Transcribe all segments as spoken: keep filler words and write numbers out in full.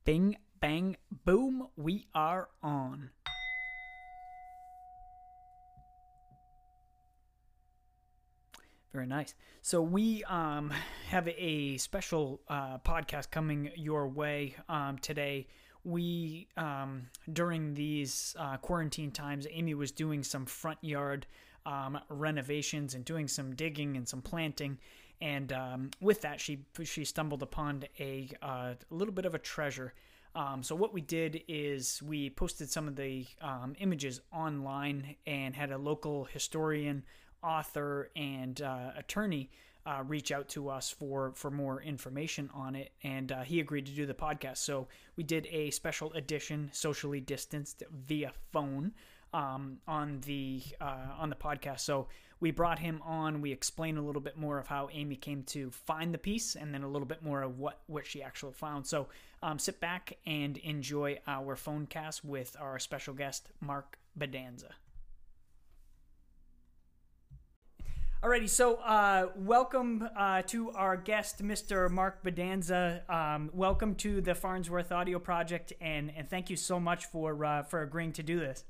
Bing, bang, boom, we are on. Very nice. So we um, have a special uh, podcast coming your way um, today. We um, during these uh, quarantine times, Amy was doing some front yard um, renovations and doing some digging and some planting, and um, with that, she she stumbled upon a, uh, a little bit of a treasure. Um, so what we did is we posted some of the um, images online and had a local historian, author, and uh, attorney uh, reach out to us for, for more information on it, and uh, he agreed to do the podcast. So we did a special edition, socially distanced via phone, um, on the uh, on the podcast. So we brought him on. We explained a little bit more of how Amy came to find the piece, and then a little bit more of what what she actually found. So um, sit back and enjoy our phone cast with our special guest, Mark Bedanza. Alrighty, so uh, welcome uh, to our guest, Mister Mark Bedanza. Um, welcome to the Farnsworth Audio Project, and, and thank you so much for uh, for agreeing to do this.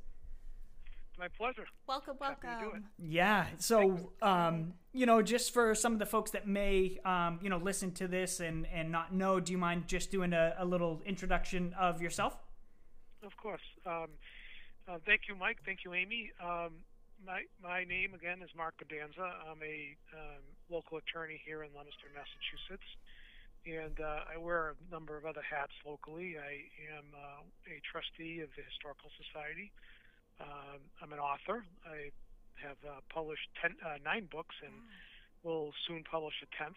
My pleasure. Welcome, welcome. Happy to do it. Yeah, so um, you know, just for some of the folks that may um, you know listen to this and, and not know, do you mind just doing a, a little introduction of yourself? Of course. Um, uh, thank you, Mike. Thank you, Amy. Um, My my name again is Mark Bedanza. I'm a um, local attorney here in Leominster, Massachusetts, and uh, I wear a number of other hats locally. I am uh, a trustee of the Historical Society. Um, I'm an author. I have uh, published ten, uh, nine books and will soon publish a tenth.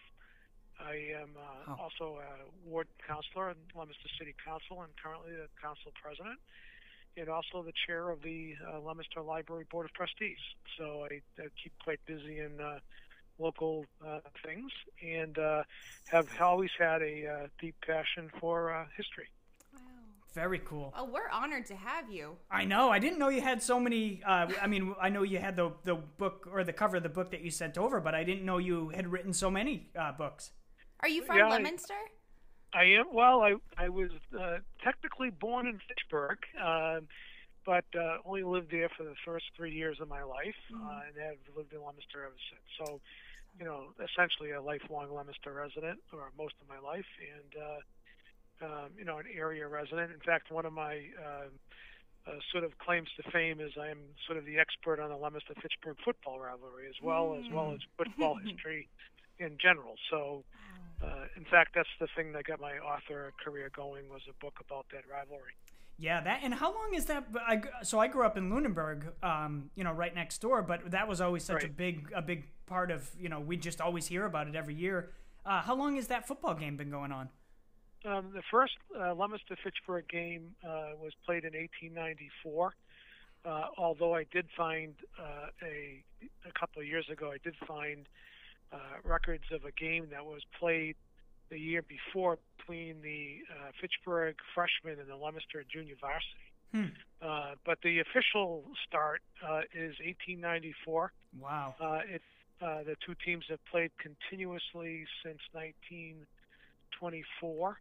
I am uh, Oh. also a ward counselor in Leominster City Council and currently the council president, and also the chair of the uh, Leominster Library Board of Trustees. So I, I keep quite busy in uh, local uh, things, and uh, have always had a uh, deep passion for uh, history. Wow. Very cool. Oh, we're honored to have you. I know. I didn't know you had so many. Uh, I mean, I know you had the the book or the cover of the book that you sent over, but I didn't know you had written so many uh, books. Are you from Yeah, I- Leominster? I am, well, I, I was uh, technically born in Fitchburg, uh, but uh, only lived there for the first three years of my life, Mm-hmm. uh, and have lived in Leominster ever since. So, you know, essentially a lifelong Leominster resident, or most of my life, and, uh, um, you know, an area resident. In fact, one of my uh, uh, sort of claims to fame is I am sort of the expert on the Leominster-Fitchburg football rivalry, as well, as well as football history in general. So, Uh, in fact, that's the thing that got my author career going, was a book about that rivalry. Yeah, that. And how long is that? I, so I grew up in Lunenburg, um, you know, right next door. But that was always such a Right. big, a big part of, you know, we just always hear about it every year. Uh, how long has that football game been going on? Um, the first uh, Leominster-Fitchburg game uh, was played in eighteen ninety-four. Uh, although I did find uh, a a couple of years ago, I did find uh, records of a game that was played the year before between the uh, Fitchburg freshmen and the Leominster junior varsity. Hmm. Uh, but the official start uh, is eighteen ninety-four. Wow. Uh, it, uh, the two teams have played continuously since nineteen twenty-four.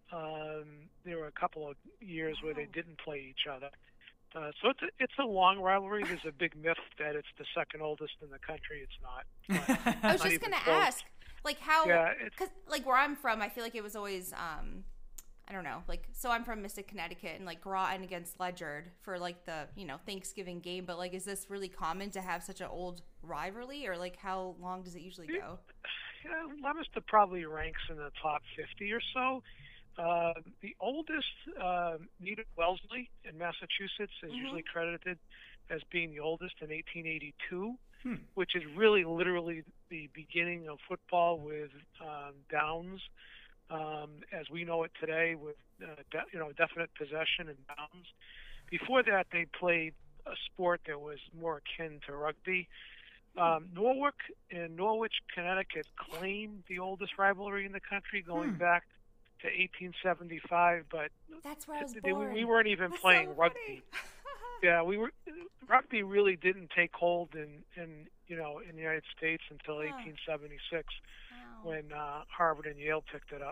Um, there were a couple of years where they didn't play each other. Uh, so it's a, it's a long rivalry. There's a big myth that it's the second oldest in the country. It's not. Uh, I was not just even gonna close. ask, like how, Yeah, it's- because like where I'm from, I feel like it was always, um, I don't know, like so I'm from Mystic, Connecticut, and like Groton against Ledyard for like the you know Thanksgiving game. But like, is this really common to have such an old rivalry, or like how long does it usually go? Yeah, Leominster probably ranks in the top fifty or so. Uh, the oldest, uh, Nita Wellesley in Massachusetts, is Mhm. usually credited as being the oldest in eighteen eighty-two, Hmm. which is really literally the beginning of football with um, downs, um, as we know it today, with uh, de- you know definite possession and downs. Before that, they played a sport that was more akin to rugby. Um, Norwalk and Norwich, Connecticut, claimed the oldest rivalry in the country, going Hmm. back to eighteen seventy-five, but That's where I was they- born. we weren't even That's playing so rugby. funny. Yeah, we were. Rugby really didn't take hold in, in you know in the United States until Huh. eighteen seventy-six, Wow. when uh, Harvard and Yale picked it up.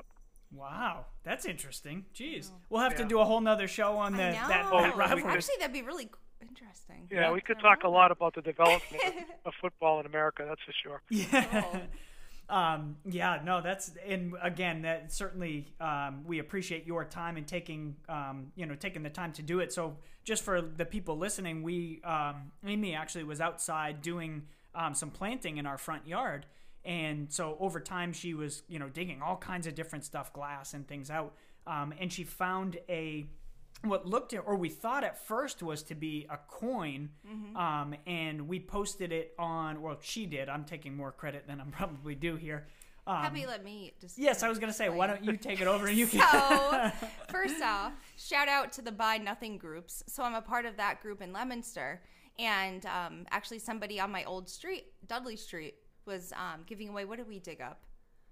Wow, that's interesting. Jeez, I know. we'll have Yeah. to do a whole nother show on the I that, know. that Oh, rivalry. we could- Actually, that'd be really interesting. Yeah, Yeah. we could I talk a love lot that. about the development of, of football in America. That's for sure. Yeah. Cool. Um, yeah, no, that's, and again, that certainly, um, we appreciate your time and taking, um, you know, taking the time to do it. So just for the people listening, we, um, Amy actually was outside doing, um, some planting in our front yard. And so over time she was, you know, digging all kinds of different stuff, glass and things out. Um, and she found a, what looked at, or we thought at first was to be a coin, Mm-hmm. um, and we posted it on, well, she did. I'm taking more credit than I'm probably due here. Um, Have you let me just? yes, I was going to say, why don't you take it over and you can. So, first off, shout out to the Buy Nothing groups. So I'm a part of that group in Leominster, and um, actually somebody on my old street, Dudley Street, was um, giving away. What did we dig up?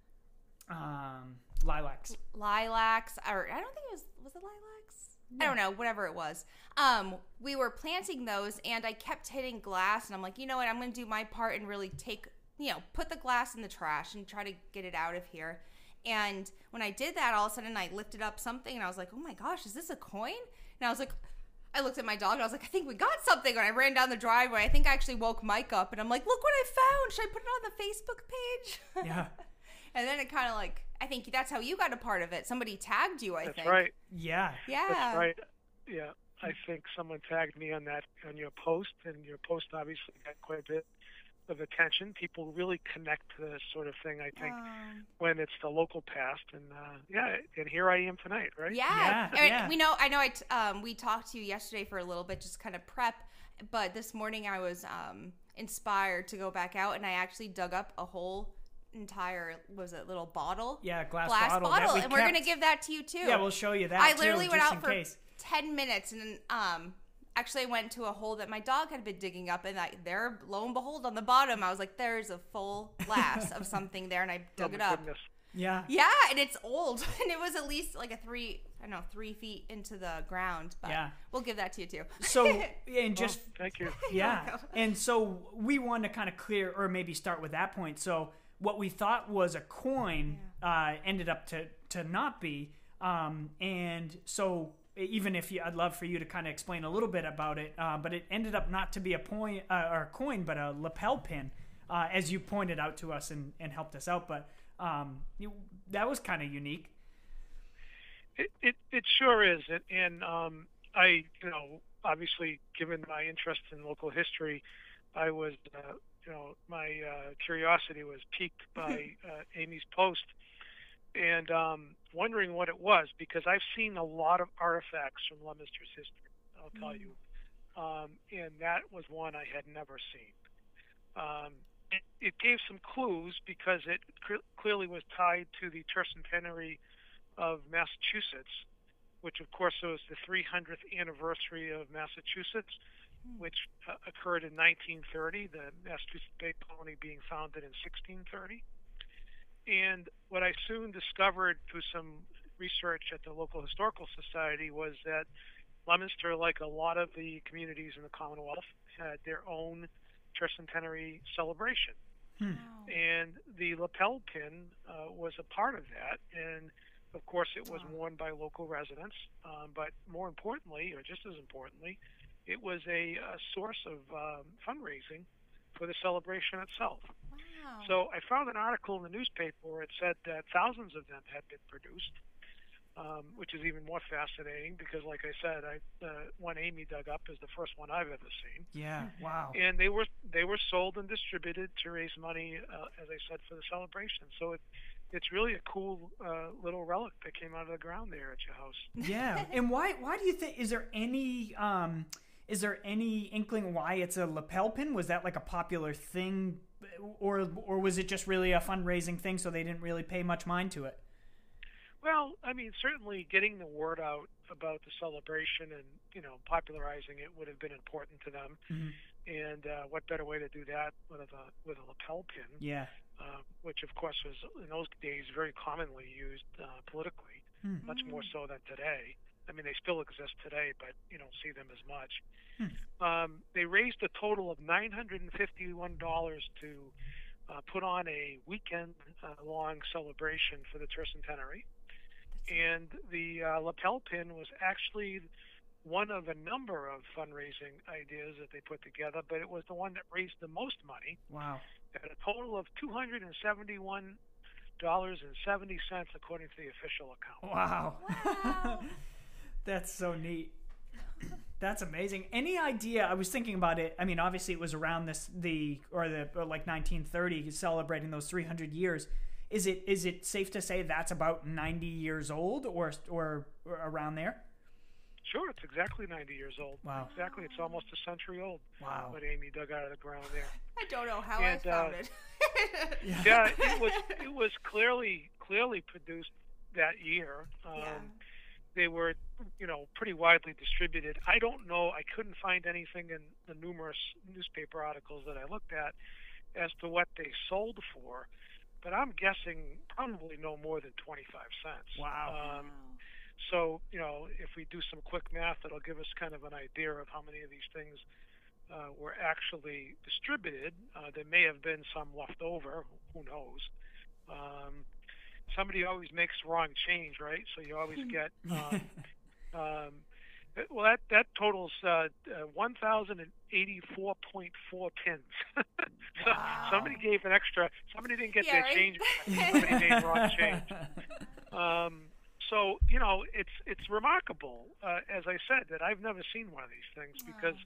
um, lilacs. Lilacs, or I don't think it was. Was it lilacs? I don't know, whatever it was. Um, we were planting those, and I kept hitting glass, and I'm like, you know what? I'm going to do my part and really take, you know, put the glass in the trash and try to get it out of here. And when I did that, all of a sudden I lifted up something, and I was like, oh my gosh, is this a coin? And I was like, I looked at my dog, and I was like, I think we got something. And I ran down the driveway. I think I actually woke Mike up, and I'm like, look what I found. Should I put it on the Facebook page? Yeah. And then it kind of like, I think that's how you got a part of it. Somebody tagged you, I That's think. right. Yeah. Yeah. That's right. Yeah, I think someone tagged me on that on your post, and your post obviously got quite a bit of attention. People really connect to this sort of thing, I think, Um, when it's the local past. And uh, yeah, and here I am tonight, right? yeah. Yeah, And yeah. We know, I know I t- um, we talked to you yesterday for a little bit, just kind of prep. But this morning I was um, inspired to go back out, and I actually dug up a whole entire, was it little bottle? Yeah, glass, Glass bottle. bottle. that we and we're going to kept. give that to you too. Yeah, we'll show you that I too, literally went just out in for case. ten minutes, and then um, actually I went to a hole that my dog had been digging up, and I, there, lo and behold, on the bottom, I was like, there's a full glass of something there, and I Oh, dug my it up. goodness. Yeah. Yeah, and it's old, and it was at least like a three, I don't know, three feet into the ground. But Yeah. we'll give that to you too. So, and just, Oh, thank you. yeah. And so we wanted to kind of clear, or maybe start with that point. So what we thought was a coin uh, ended up to, to not be. Um, and so even if you, I'd love for you to kind of explain a little bit about it, uh, but it ended up not to be a point uh, or a coin, but a lapel pin, uh, as you pointed out to us and, and helped us out. But um, you, that was kind of unique. It, it it sure is, and, and um, I, you know, obviously, given my interest in local history, I was, uh, you know, my uh, curiosity was piqued by uh, Amy's post, and um, wondering what it was, because I've seen a lot of artifacts from Leominster's history. I'll tell you, um, and that was one I had never seen. Um, it, it gave some clues because it cl- clearly was tied to the tercentenary of Massachusetts, which of course was the three hundredth anniversary of Massachusetts, which uh, occurred in nineteen thirty, the Massachusetts Bay Colony being founded in sixteen thirty. And what I soon discovered through some research at the local historical society was that Leominster, like a lot of the communities in the Commonwealth, had their own tercentenary celebration. Hmm. And the lapel pin uh, was a part of that. And of course, it was worn by local residents. Um, but more importantly, or just as importantly, it was a, a source of um, fundraising for the celebration itself. Wow. So I found an article in the newspaper where it said that thousands of them had been produced, um, which is even more fascinating because, like I said, I, the one Amy dug up is the first one I've ever seen. Yeah. Wow. And they were they were sold and distributed to raise money, uh, as I said, for the celebration. So it, it's really a cool uh, little relic that came out of the ground there at your house. Yeah. And why why do you think, is there any um is there any inkling why it's a lapel pin? Was that like a popular thing, or or was it just really a fundraising thing so they didn't really pay much mind to it? Well, I mean, certainly getting the word out about the celebration and, you know, popularizing it would have been important to them. Mm-hmm. And uh, what better way to do that with a with a lapel pin, Yeah. uh, which of course was in those days very commonly used uh, politically, Hmm. much more so than today. I mean, they still exist today, but you don't see them as much. Hmm. Um, they raised a total of nine hundred fifty-one dollars to uh, put on a weekend-long celebration for the tercentenary. and the uh, lapel pin was actually one of a number of fundraising ideas that they put together, but it was the one that raised the most money. Wow. At a total of two hundred seventy-one dollars and seventy cents, according to the official account. Wow. Wow. That's so neat. That's amazing. Any idea? I was thinking about it. I mean, obviously it was around this, the, or the, or like nineteen thirty, celebrating those three hundred years. Is it, is it safe to say that's about ninety years old or, or, or around there? Sure, it's exactly ninety years old. Wow. Exactly, it's almost a century old. Wow. What Amy dug out of the ground there. I don't know how And, I found uh, it. Yeah. Yeah, it was it was clearly clearly produced that year. Um, Yeah. They were, you know, pretty widely distributed. I don't know. I couldn't find anything in the numerous newspaper articles that I looked at as to what they sold for, but I'm guessing probably no more than twenty-five cents. Wow. Um, so, you know, if we do some quick math, it'll give us kind of an idea of how many of these things uh, were actually distributed. Uh, there may have been some left over. Who knows? Um, somebody always makes wrong change, right? So you always get, um, um, well, that, that totals uh, uh, one thousand eighty-four point four pins. So Wow. somebody gave an extra, somebody didn't get Yeah, their right? change back. Somebody made wrong change. Um, so, you know, it's it's remarkable, uh, as I said, that I've never seen one of these things Wow. because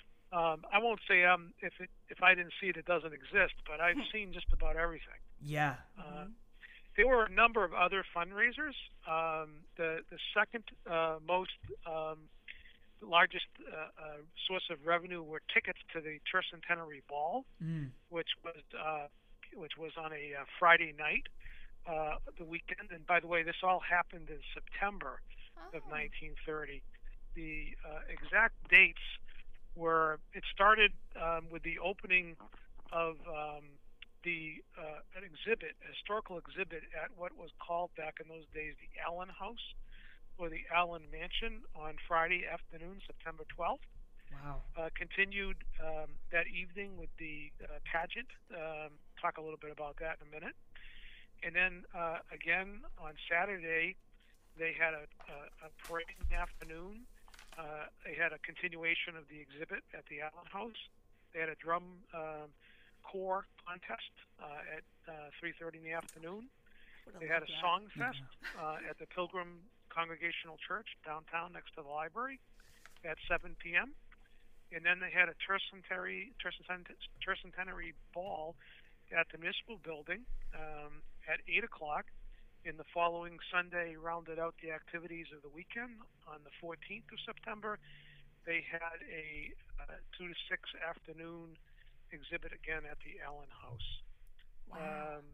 um, I won't say um, if it, if I didn't see it, it doesn't exist, but I've seen just about everything. Yeah. Uh, there were a number of other fundraisers. Um, the the second uh, most um, largest uh, uh, source of revenue were tickets to the Tercentenary Ball, Mm. which was uh, which was on a uh, Friday night, uh, the weekend. And by the way, this all happened in September of Oh. nineteen thirty. The uh, exact dates were, it started um, with the opening of um, the uh, an exhibit, a historical exhibit at what was called back in those days the Allen House or the Allen Mansion on Friday afternoon, September twelfth. Wow. Uh, continued um, that evening with the uh, pageant. Um, talk a little bit about that in a minute. And then uh, again on Saturday, they had a, a, a parade in the afternoon. Uh, they had a continuation of the exhibit at the Allen House. They had a drum um, corps contest uh, at uh, three thirty in the afternoon. Would've They had a loved that. song fest uh, at the Pilgrim Congregational Church downtown next to the library at seven p.m. And then they had a tercentenary, tercent- tercentenary ball at the municipal building um, at eight o'clock. In the following Sunday, rounded out the activities of the weekend. On the fourteenth of September, they had a uh, two to six afternoon exhibit again at the Allen House. Wow. Um,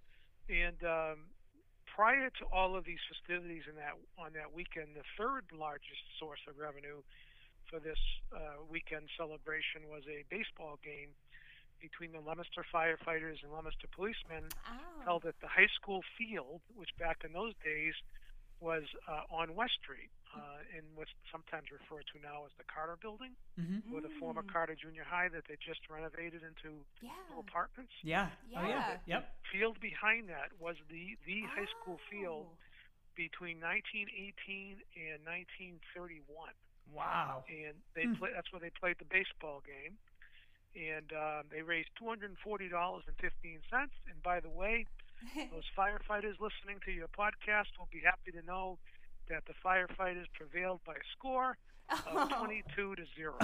and um, prior to all of these festivities in that on that weekend, the third largest source of revenue for this uh, weekend celebration was a baseball game between the Leominster firefighters and Leominster policemen Oh. held at the high school field, which back in those days was uh, on West Street, uh, in what's sometimes referred to now as the Carter Building, Mm-hmm. with a former Mm. Carter Junior High that they just renovated into Yeah. little apartments. Yeah. Oh, yeah. Yeah. Yep. Field behind that was the, the high school field Oh. between nineteen eighteen and nineteen thirty-one. Wow. And they Hmm. play, that's where they played the baseball game. And um, they raised two hundred forty dollars and fifteen cents. And by the way, those firefighters listening to your podcast will be happy to know that the firefighters prevailed by a score of twenty-two to zero.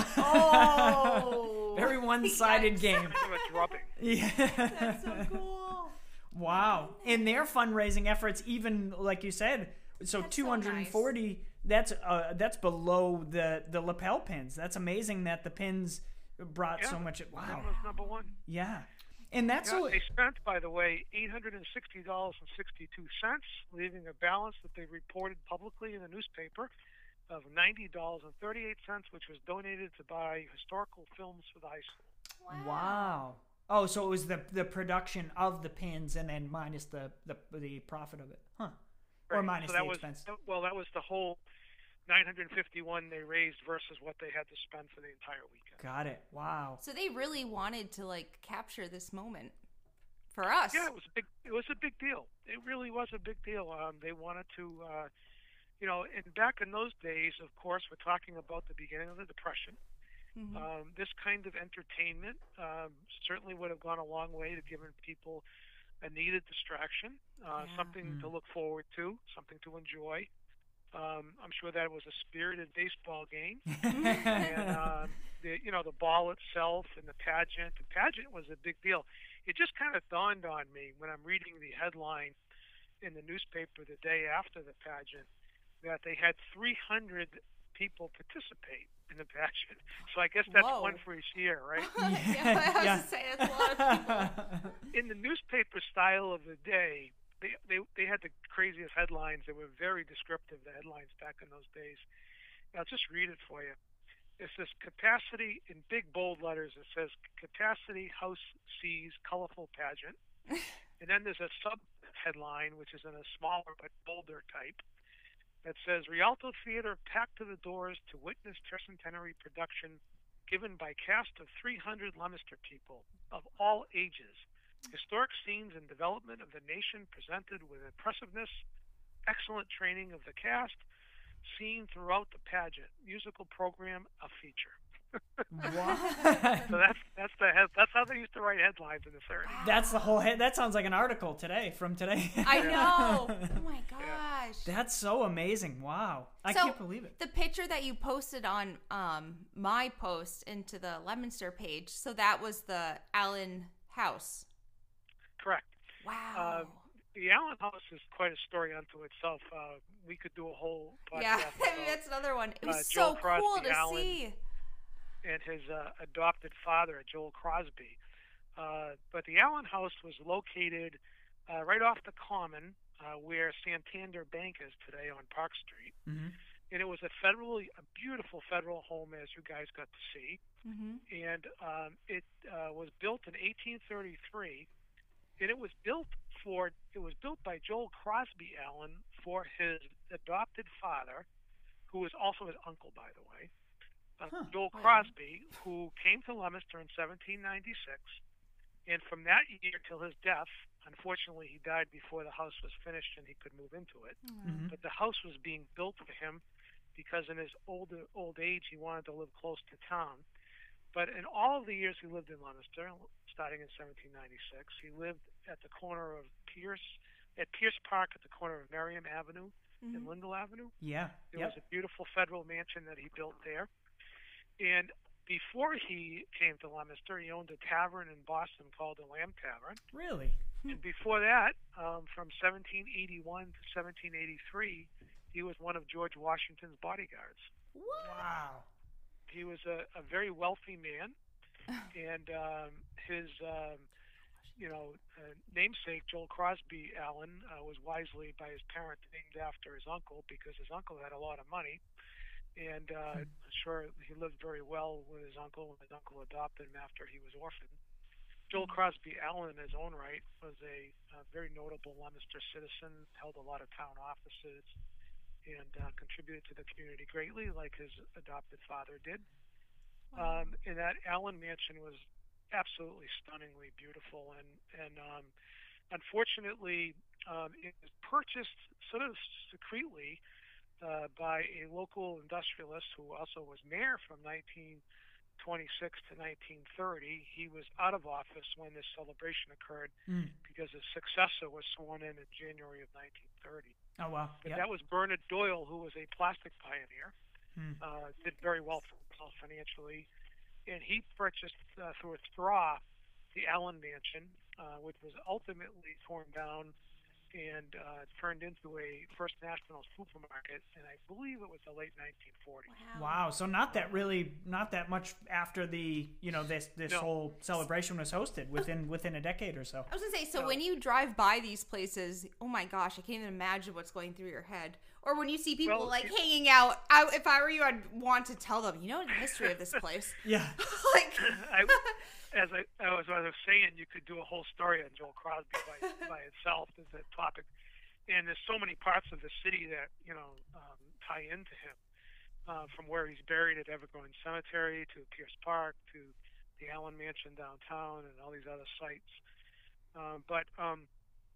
Oh. Very one-sided Yikes. game. Kind of a drubbing. Yeah. That's so cool. Wow. And their fundraising efforts, even like you said, so That's so two hundred forty. That's uh, that's below the the lapel pins. That's amazing that the pins brought Yeah, so much. That Wow. was number one. Yeah. And that's Yeah, so. they spent, by the way, eight hundred sixty dollars and sixty-two cents, leaving a balance that they reported publicly in the newspaper of ninety dollars and thirty-eight cents, which was donated to buy historical films for the high school. Wow. Oh, so it was the the production of the pins and then minus the the, the profit of it, huh? Or Right. minus so that the was, expense. Well, that was the whole nine hundred fifty-one they raised versus what they had to spend for the entire weekend. Got it. Wow. So they really wanted to like capture this moment for us. Yeah, it was a big. It was a big deal. it really was a big deal. Um, they wanted to, uh, you know, and back in those days, of course, we're talking about the beginning of the Depression. Mm-hmm. Um, this kind of entertainment um, certainly would have gone a long way to giving people a needed distraction, uh, Yeah. something Mm. to look forward to, something to enjoy. Um, I'm sure that it was a spirited baseball game, and um, the you know the ball itself and the pageant. The pageant was a big deal. It just kind of dawned on me when I'm reading the headline in the newspaper the day after the pageant that they had three hundred people participate in the pageant. So I guess that's Whoa. one for each year, right? Yeah, I was Yeah. to say that's a lot of people. In the newspaper style of the day, they, they they had the craziest headlines. They were very descriptive, the headlines back in those days. I'll just read it for you. It says capacity in big bold letters. It says capacity house sees colorful pageant. And then there's a sub headline, which is in a smaller but bolder type, that says Rialto Theater packed to the doors to witness tercentenary production given by cast of three hundred Leominster people of all ages. Historic scenes and development of the nation presented with impressiveness, excellent training of the cast, seen throughout the pageant. Musical program, a feature. So that's that's the head, that's how they used to write headlines in the thirties. That's the whole head. That sounds like an article today from today. I know. Oh my gosh. That's so amazing. Wow. I So, can't believe it. The picture that you posted on um, my post into the Leominster page, so that was the Allen House. Correct. Wow. Um, the Allen House is quite a story unto itself. Uh, we could do a whole podcast. yeah, I mean, about that's another one. It was uh, so Joel Crosby cool to Allen. see. and his uh, adopted father, Joel Crosby. Uh, but the Allen House was located uh, right off the Common, uh, where Santander Bank is today on Park Street. Mm-hmm. And it was a federally, a beautiful federal home, as you guys got to see. Mm-hmm. And um, it uh, was built in eighteen thirty-three, and it was built for it was built by Joel Crosby Allen for his adopted father, who was also his uncle, by the way. Uh, Huh. Joel Wow. Crosby, who came to Leominster in seventeen ninety-six, and from that year till his death, unfortunately, he died before the house was finished and he could move into it. Mm-hmm. But the house was being built for him because in his old old age he wanted to live close to town. But in all of the years he lived in Leominster, starting in seventeen ninety-six, he lived at the corner of Pierce, at Pierce Park at the corner of Merriam Avenue and Mm-hmm. Lindell Avenue. Yeah. There Yep. was a beautiful federal mansion that he built there. And before he came to Leominster, he owned a tavern in Boston called the Lamb Tavern. Really? And before that, um, from seventeen eighty-one to seventeen eighty-three, he was one of George Washington's bodyguards. What? Wow. He was a, a very wealthy man, and um, his, um, you know, uh, namesake Joel Crosby Allen uh, was wisely by his parents named after his uncle because his uncle had a lot of money, and uh, I'm sure he lived very well with his uncle, and his uncle adopted him after he was orphaned. Joel Crosby Allen, in his own right, was a, a very notable Leominster citizen, held a lot of town offices, and uh, contributed to the community greatly, like his adopted father did. Wow. Um, and that Allen mansion was absolutely stunningly beautiful, and and um, unfortunately, um, it was purchased sort of secretly uh, by a local industrialist who also was mayor from nineteen twenty-six to nineteen thirty. He was out of office when this celebration occurred Mm. because his successor was sworn in in January of nineteen thirty. Oh, wow. But Yep. that was Bernard Doyle, who was a plastic pioneer, Mm. uh, did very well for himself financially, and he purchased uh, through a straw the Allen Mansion, uh, which was ultimately torn down and uh, turned into a First National supermarket, and I believe it was the late nineteen forties. Wow. So not that really, not that much after the, you know, this this No. whole celebration was hosted within within a decade or so. I was gonna say, so No. when you drive by these places, oh my gosh, I can't even imagine what's going through your head. Or when you see people Well, like it- hanging out, I, if I were you, I'd want to tell them, you know, the history of this place. Yeah. like, I, as I, I was, I was saying, you could do a whole story on Joel Crosby by, by itself as a topic. And there's so many parts of the city that, you know, um, tie into him. Uh, from where he's buried at Evergreen Cemetery to Pierce Park to the Allen Mansion downtown and all these other sites. Um, but um,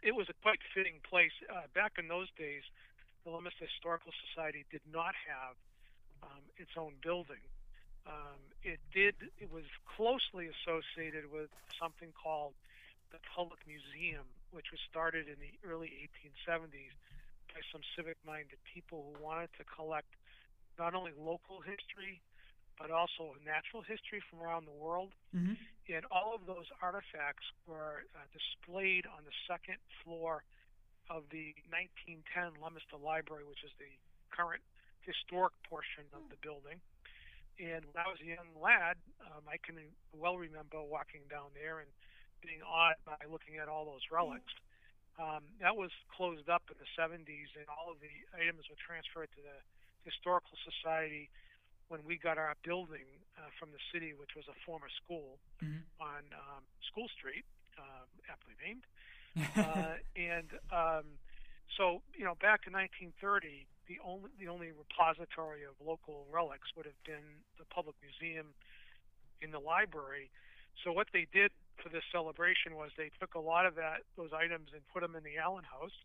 it was a quite fitting place. Uh, back in those days, the Leominster Historical Society did not have um, its own building. Um, it did. It was closely associated with something called the Public Museum, which was started in the early eighteen seventies by some civic-minded people who wanted to collect not only local history, but also natural history from around the world. Mm-hmm. And all of those artifacts were uh, displayed on the second floor of the nineteen ten Leominster Library, which is the current historic portion of the building. And when I was a young lad, um, I can well remember walking down there and being awed by looking at all those relics. Um, that was closed up in the seventies, and all of the items were transferred to the Historical Society when we got our building uh, from the city, which was a former school Mm-hmm. on um, School Street, um, aptly named. uh, and um, so, you know, back in nineteen thirty, the only the only repository of local relics would have been the Public Museum in the library. So what they did for this celebration was they took a lot of that those items and put them in the Allen House,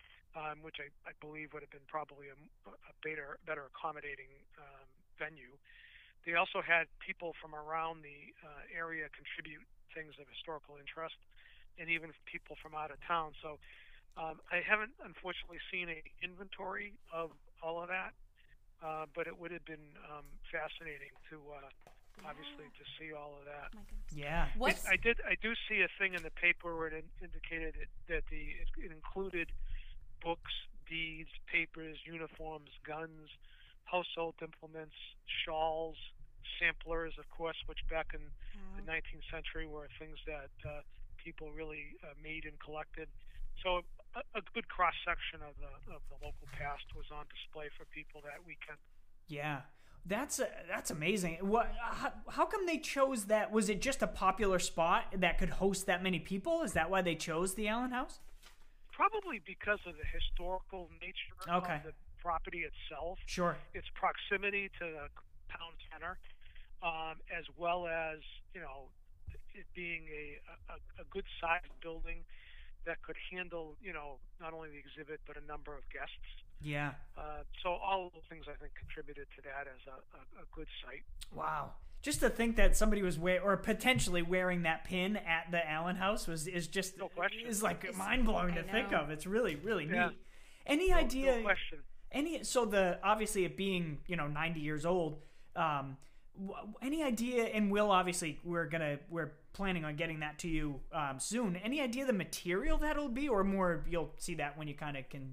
um, which I, I believe would have been probably a, a better better accommodating um, venue. They also had people from around the uh, area contribute things of historical interest, and even people from out of town. So um, I haven't unfortunately seen an inventory of all of that, uh, but it would have been um, fascinating to uh, obviously to see all of that. Oh my goodness. Yeah. It, What's I did. I do see a thing in the paper where it in, indicated it, that the it, it included books, deeds, papers, uniforms, guns, household implements, shawls, samplers, of course, which back in the wow. nineteenth century were things that uh, people really uh, made and collected. So a, a good cross section of the of the local past was on display for people that weekend. Yeah. That's uh, that's amazing. What? How, how come they chose that? Was it just a popular spot that could host that many people? Is that why they chose the Allen House? Probably because of the historical nature Okay. of the property itself, Sure. its proximity to the town center, um, as well as, you know, it being a, a, a good sized building that could handle, you know, not only the exhibit but a number of guests. Yeah. Uh, so all of those things, I think, contributed to that as a, a, a good site. Wow. Just to think that somebody was wearing, or potentially wearing that pin at the Allen House was is just No question. is like It's- mind blowing to I think know. of. It's really really Yeah. neat. Any No, idea? no question. Any so the obviously it being you know ninety years old. Um, w- any idea? And we'll obviously we're gonna we're planning on getting that to you um, soon. Any idea the material that'll be, or more you'll see that when you kind of can.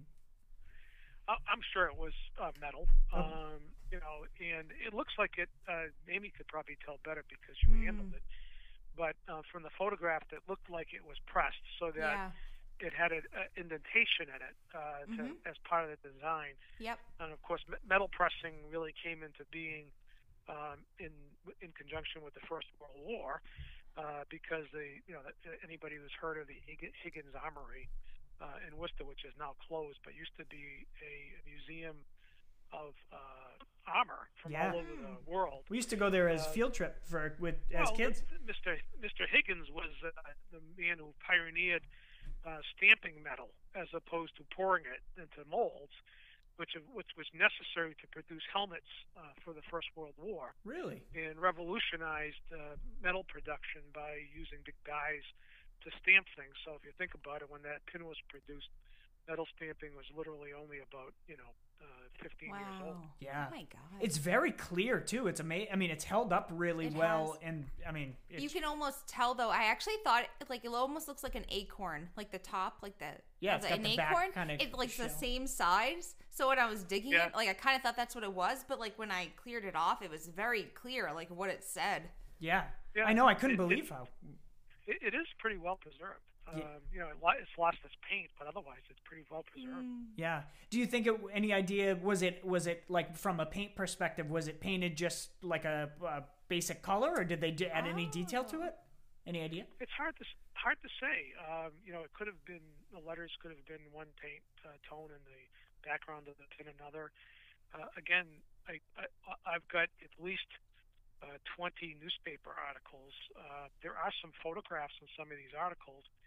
I- I'm sure it was uh, metal. Oh. Um, you know, and it looks like it. Uh, Amy could probably tell better because she Mm. handled it. But uh, from the photograph, it looked like it was pressed, so that Yeah. it had an indentation in it uh, to, Mhm. as part of the design. Yep. And of course, me- metal pressing really came into being um, in in conjunction with the First World War, uh, because the you know that- anybody who's heard of the Hig- Higgins Armory uh, in Worcester, which is now closed, but used to be a museum of uh, armor from Yeah. all over the world. We used to go there as Uh, field trip for with as Well, kids. Mister Mister Higgins was uh, the man who pioneered uh, stamping metal as opposed to pouring it into molds, which which was necessary to produce helmets uh, for the First World War, Really? and revolutionized uh, metal production by using big dies to stamp things. So if you think about it, when that pin was produced, metal stamping was literally only about you know uh, fifteen years old. Wow. Yeah. Oh my god. It's very clear too. It's amazing. I mean, it's held up really It well, has. and I mean, it's, You can almost tell though. I actually thought it, like it almost looks like an acorn, like the top, like the Yeah, of it's got an the back acorn. kinda It's like the shell. same size. So when I was digging Yeah. it, like I kind of thought that's what it was, but like when I cleared it off, it was very clear, like what it said. yeah. Yeah, I know. I couldn't it- it- believe how. It, it is pretty well preserved. Um, Yeah. You know, it, lo- it's lost its paint, but otherwise, it's pretty well preserved. Mm. Yeah. Do you think it? Any idea? Was it? Was it like from a paint perspective? Was it painted just like a, a basic color, or did they d- add any detail to Oh. it? Any idea? It's hard to s- hard to say. Um, you know, it could have been the letters could have been one paint uh, tone, and the background of the pin another. Uh, again, I, I I've got at least uh, twenty newspaper articles. Uh, there are some photographs in some of these articles,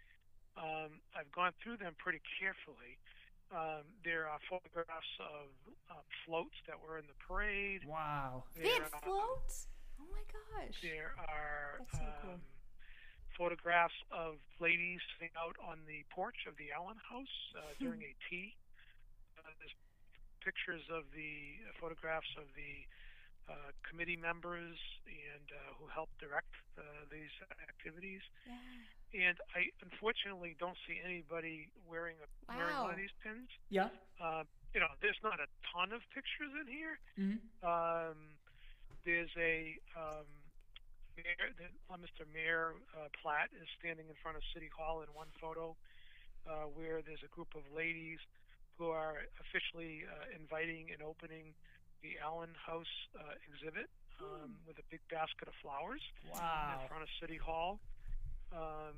Um, I've gone through them pretty carefully. Um, there are photographs of uh, floats that were in the parade. Wow. They had There, um, floats? Oh my gosh. there are That's so cool. um, photographs of ladies sitting out on the porch of the Allen House uh, during a tea. Uh, there's pictures of the uh, photographs of the uh, committee members and uh, who helped direct uh, these activities. Yeah. And I unfortunately don't see anybody wearing a wearing one Wow. of these pins. Yeah. Uh, you know, there's not a ton of pictures in here. Mm-hmm. Um, there's a um, mayor, the, uh, Mister Mayor uh, Platt is standing in front of City Hall in one photo, uh, where there's a group of ladies who are officially uh, inviting and opening the Allen House uh, exhibit um, with a big basket of flowers Wow. in front of City Hall. Um,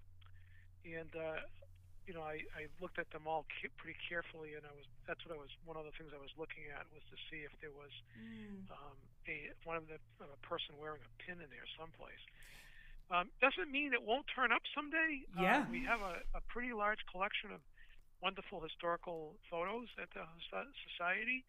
and uh, you know, I, I looked at them all ca- pretty carefully, and I was that's what I was one of the things I was looking at was to see if there was Mm. um, a one of the a person wearing a pin in there someplace. Um, doesn't mean it won't turn up someday. Yeah. Uh, we have a, a pretty large collection of wonderful historical photos at the Soc- Society.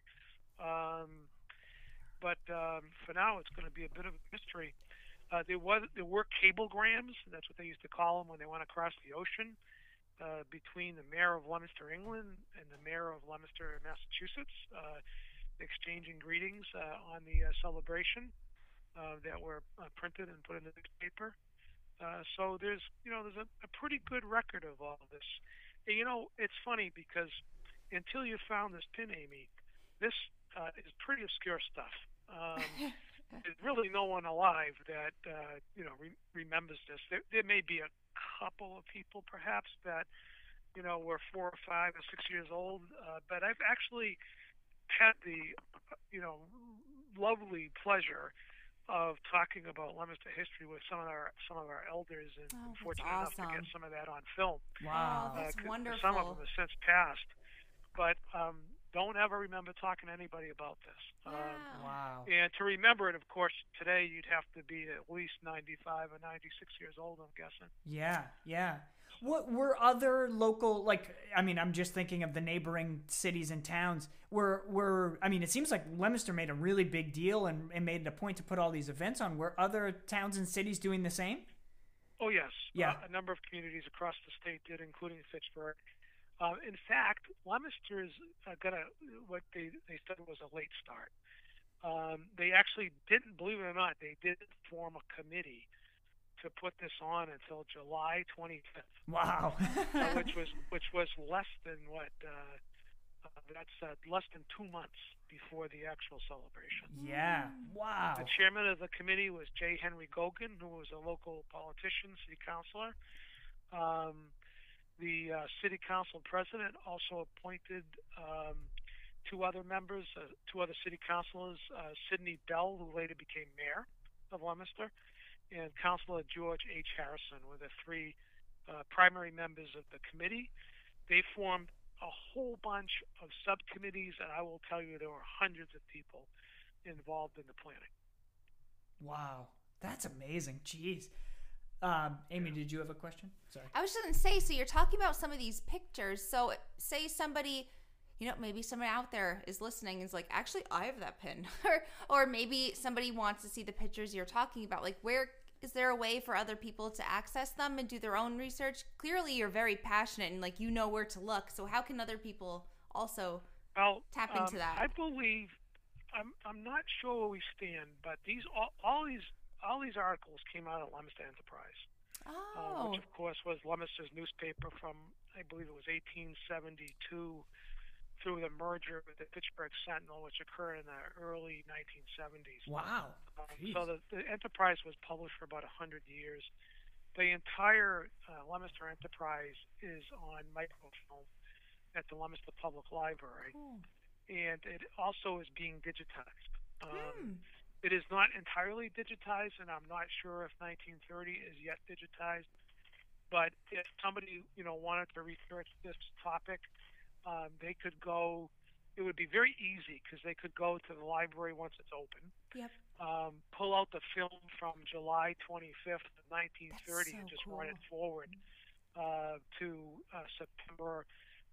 Um, but um, for now, it's going to be a bit of a mystery. Uh, there was there were cablegrams. That's what they used to call them when they went across the ocean uh, between the mayor of Leominster, England, and the mayor of Leominster, Massachusetts, uh, exchanging greetings uh, on the uh, celebration uh, that were uh, printed and put in the newspaper. Uh, so there's you know there's a, a pretty good record of all this. And, you know, it's funny because until you found this pin, Amy, this uh, is pretty obscure stuff. Um, there's really no one alive that uh, you know re- remembers this. There, there may be a couple of people, perhaps, that you know were four or five or six years old. Uh, but I've actually had the uh, you know lovely pleasure of talking about Leominster history with some of our some of our elders, and Oh, that's fortunate enough to get awesome. some of that on film. Wow. Oh, that's Uh, 'cause wonderful. Some of them have since passed, but um, don't ever remember talking to anybody about this. Um, Wow. Wow. and to remember it, of course, today you'd have to be at least ninety-five or ninety-six years old, I'm guessing. Yeah, yeah. What were other local, like, I mean, I'm just thinking of the neighboring cities and towns. Were, were I mean, it seems like Leominster made a really big deal and, and made it a point to put all these events on. Were other towns and cities doing the same? Oh, yes. Yeah. Uh, a number of communities across the state did, including Fitchburg. Uh, in fact, Leominster's uh, got a, what they, they said was a late start. Um, they actually didn't, believe it or not, they did form a committee to put this on until July twenty-fifth. Wow. uh, which was which was less than what uh, uh, that's uh, less than two months before the actual celebration. Yeah. Wow. The chairman of the committee was J. Henry Gogan, who was a local politician, city councilor. Um, the uh, city council president also appointed um, two other members, uh, two other city councilors, uh, Sidney Bell, who later became mayor of Leominster, and Councilor George H. Harrison were the three uh, primary members of the committee. They formed a whole bunch of subcommittees, and I will tell you there were hundreds of people involved in the planning. Wow. That's amazing. Jeez. Um, Amy, did you have a question? Sorry. I was just going to say, so you're talking about some of these pictures. So say somebody, you know, maybe someone out there is listening and is like, actually, I have that pin. or, or maybe somebody wants to see the pictures you're talking about. Like, where is there a way for other people to access them and do their own research? Clearly, you're very passionate and, like, you know where to look. So how can other people also well, tap um, into that? I believe, I'm, I'm not sure where we stand, but these all, all these all these articles came out of Leominster Enterprise. Uh, Oh, which of course was Leominster's newspaper from, I believe it was eighteen seventy-two through the merger with the Fitchburg Sentinel, which occurred in the early nineteen seventies. Wow. Um, Jeez. so the, the Enterprise was published for about one hundred years. The entire uh, Leominster Enterprise is on microfilm at the Leominster Public Library, cool. and it also is being digitized. Um, Hmm. It is not entirely digitized, and I'm not sure if nineteen thirty is yet digitized. But if somebody, you know, wanted to research this topic, um, they could go. It would be very easy because they could go to the library once it's open, Yep. um, pull out the film from July twenty-fifth of nineteen thirty, That's and so just cool. run it forward uh, to uh, September.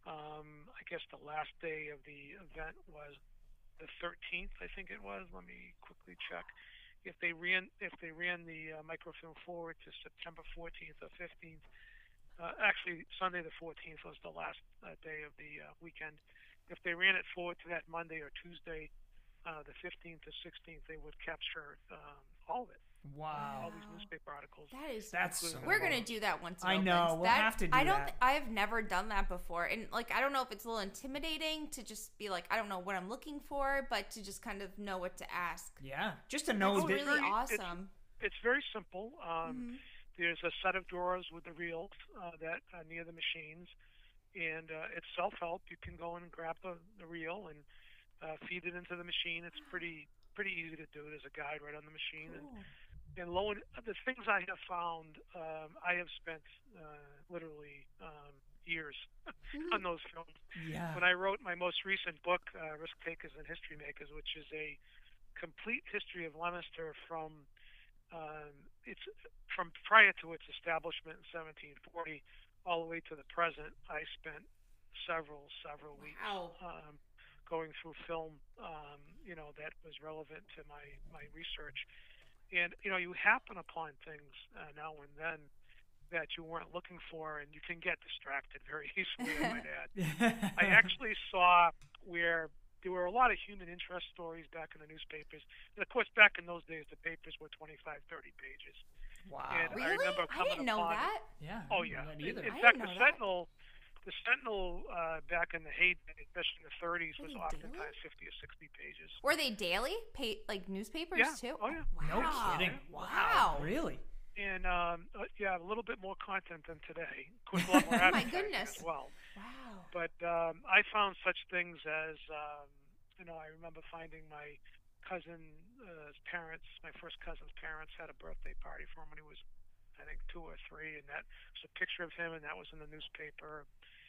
Um, I guess the last day of the event was the thirteenth, I think it was. Let me quickly check. If they ran, if they ran the uh, microfilm forward to September fourteenth or fifteenth, uh, actually Sunday the fourteenth was the last uh, day of the uh, weekend. If they ran it forward to that Monday or Tuesday, uh, the fifteenth or sixteenth, they would capture um, all of it. Wow. All these newspaper articles. That is That's so We're cool. gonna do that once. It I opens. know, we'll that, have to do I don't. that. Th- I've never done that before, and like I don't know if it's a little intimidating to just be like, I don't know what I'm looking for, but to just kind of know what to ask. Yeah, just to know That's that. really very- awesome. It's very simple. Um, Mhm. There's a set of drawers with the reels uh, that are near the machines, and uh, it's self-help. You can go in and grab the, the reel and uh, feed it into the machine. It's pretty pretty easy to do. There's a guide right on the machine, and Cool. and lo and the things I have found, um, I have spent uh, literally um, years on those films. Yeah. When I wrote my most recent book, uh, Risk Takers and History Makers, which is a complete history of Leominster from um, it's from prior to its establishment in seventeen forty all the way to the present, I spent several several weeks Wow. um, going through film, um, you know, that was relevant to my my research. And you know, you happen upon things uh, now and then that you weren't looking for, and you can get distracted very easily. I might add. I actually saw where there were a lot of human interest stories back in the newspapers, and of course, back in those days, the papers were twenty-five, thirty pages. Wow. And Really? I remember I coming didn't know upon- that. Yeah. Oh I didn't yeah. know that In, either. in I fact, didn't the know that. Sentinel, the Sentinel uh, back in the heyday, especially in the thirties, was Really oftentimes fifty or sixty pages. Were they daily, pay, like newspapers Yeah. too? Oh, yeah. No Wow. kidding. Wow. Really? And um, uh, yeah, a little bit more content than today. Of course, a lot more Oh, my advertising goodness. as well. Wow. But um, I found such things as, um, you know, I remember finding my cousin's uh, parents, my first cousin's parents, had a birthday party for him when he was, I think, two or three, and that was a picture of him, and that was in the newspaper.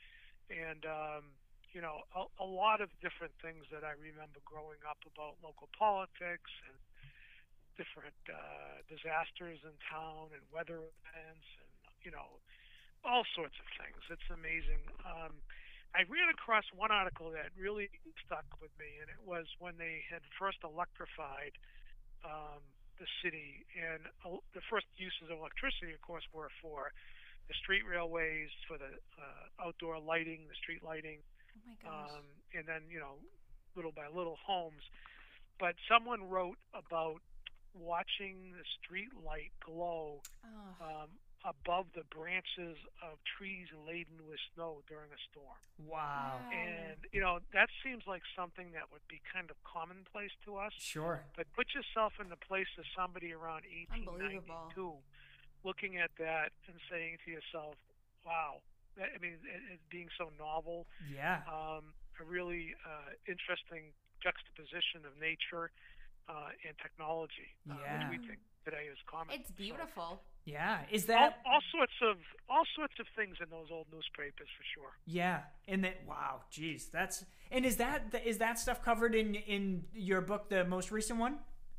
And um, you know, a, a lot of different things that I remember growing up about local politics and different uh, disasters in town and weather events and, you know, all sorts of things. It's amazing. Um, I ran across one article that really stuck with me, and it was when they had first electrified um, the city. And uh, the first uses of electricity, of course, were for the street railways, for the uh, outdoor lighting, the street lighting, Oh my gosh. um, and then, you know, little by little homes. But someone wrote about watching the street light glow oh. um, above the branches of trees laden with snow during a storm. Wow. And, you know, that seems like something that would be kind of commonplace to us. Sure. But put yourself in the place of somebody around eighteen ninety-two looking at that and saying to yourself, wow, that, I mean, it, it being so novel, Yeah. um, a really uh, interesting juxtaposition of nature uh, and technology, uh, Yeah. which we think today is common. It's beautiful. Yeah. Is So, that? all, all sorts of all sorts of things in those old newspapers for sure. Yeah. And that. Wow. Geez. That's. And is that is that stuff covered in in your book, the most recent one?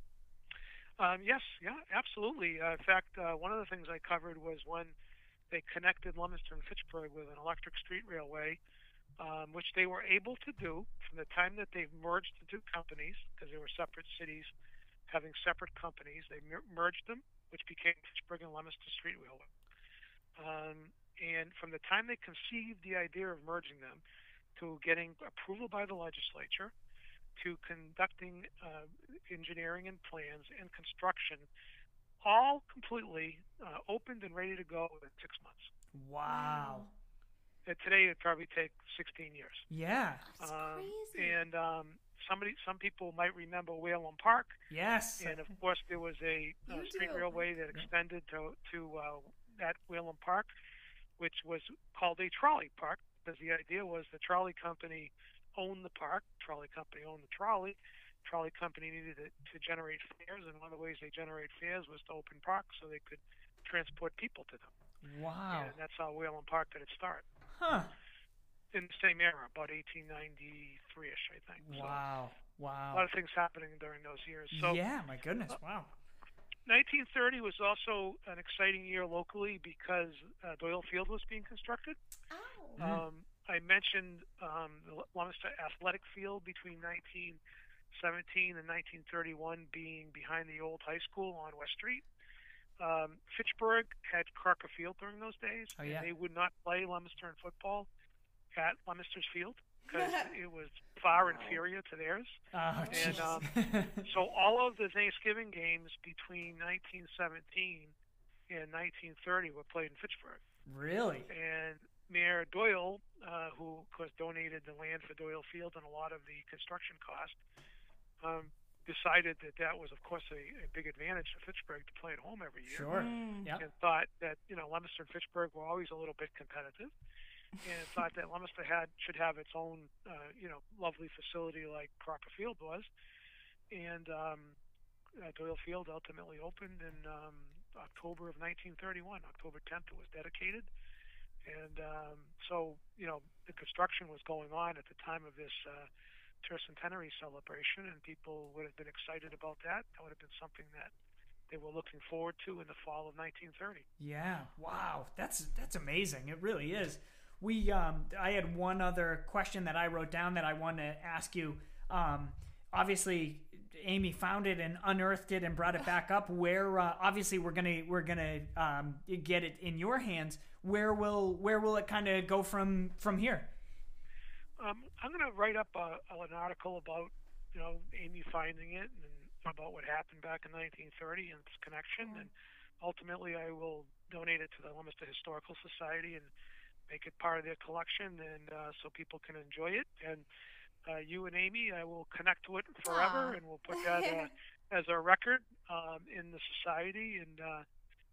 Um, yes, yeah, absolutely. Uh, in fact, uh, one of the things I covered was when they connected Leominster and Fitchburg with an electric street railway, um, which they were able to do from the time that they merged the two companies, because they were separate cities having separate companies. They mer- merged them, which became Fitchburg and Leominster Street Railway. Um, and from the time they conceived the idea of merging them to getting approval by the legislature, to conducting uh, engineering and plans and construction, all completely uh, opened and ready to go in six months. Wow. And today it'd probably take sixteen years. Yeah. That's Um, crazy. and um, somebody, some people might remember Whalen Park, Yes. and of course there was a uh, You street do. railway that extended to to uh, that Whalen Park, which was called a trolley park, because the idea was the trolley company owned the park, trolley company owned the trolley, trolley company needed it to generate fares, and one of the ways they generate fares was to open parks so they could transport people to them. Wow. And that's how Whalen Park got its start. Huh. In the same era, about eighteen ninety-three-ish, I think. So Wow. a lot Wow. of things happening during those years. So yeah. My goodness. Wow. nineteen thirty was also an exciting year locally because uh, Doyle Field was being constructed. Oh. Um, I mentioned um, the Leominster Athletic Field between nineteen seventeen and nineteen thirty-one being behind the old high school on West Street. Um, Fitchburg had Crocker Field during those days, Oh, yeah. and they would not play Leominster in football at Leominster's Field because it was far inferior to theirs. Oh, And, jeez. um, So all of the Thanksgiving games between nineteen seventeen and nineteen thirty were played in Fitchburg. Really? And Mayor Doyle, uh, who of course donated the land for Doyle Field and a lot of the construction cost, um, decided that that was, of course, a, a big advantage for Fitchburg to play at home every year. Sure. Mm. Yep. And thought that, you know, Leominster and Fitchburg were always a little bit competitive, and thought that Leominster had should have its own, uh, you know, lovely facility like Crocker Field was. And um, uh, Doyle Field ultimately opened in um, October of nineteen thirty-one. October tenth, it was dedicated. And um, so, you know, the construction was going on at the time of this uh, tercentenary celebration, and people would have been excited about that. That would have been something that they were looking forward to in the fall of nineteen thirty. Yeah. Wow. That's that's amazing. It really is. We um I had one other question that I wrote down that I want to ask you. Um obviously Amy found it and unearthed it and brought it back up. Where uh, obviously we're going to we're going to um get it in your hands. Where will where will it kind of go from from here? Um, I'm going to write up a, an article about, you know, Amy finding it and about what happened back in nineteen thirty and its connection. And ultimately, I will donate it to the Leominster Historical Society and make it part of their collection, and uh, so people can enjoy it. And uh, you and Amy, I will connect to it forever, Aw. and we'll put that uh, as a record um, in the society. And uh,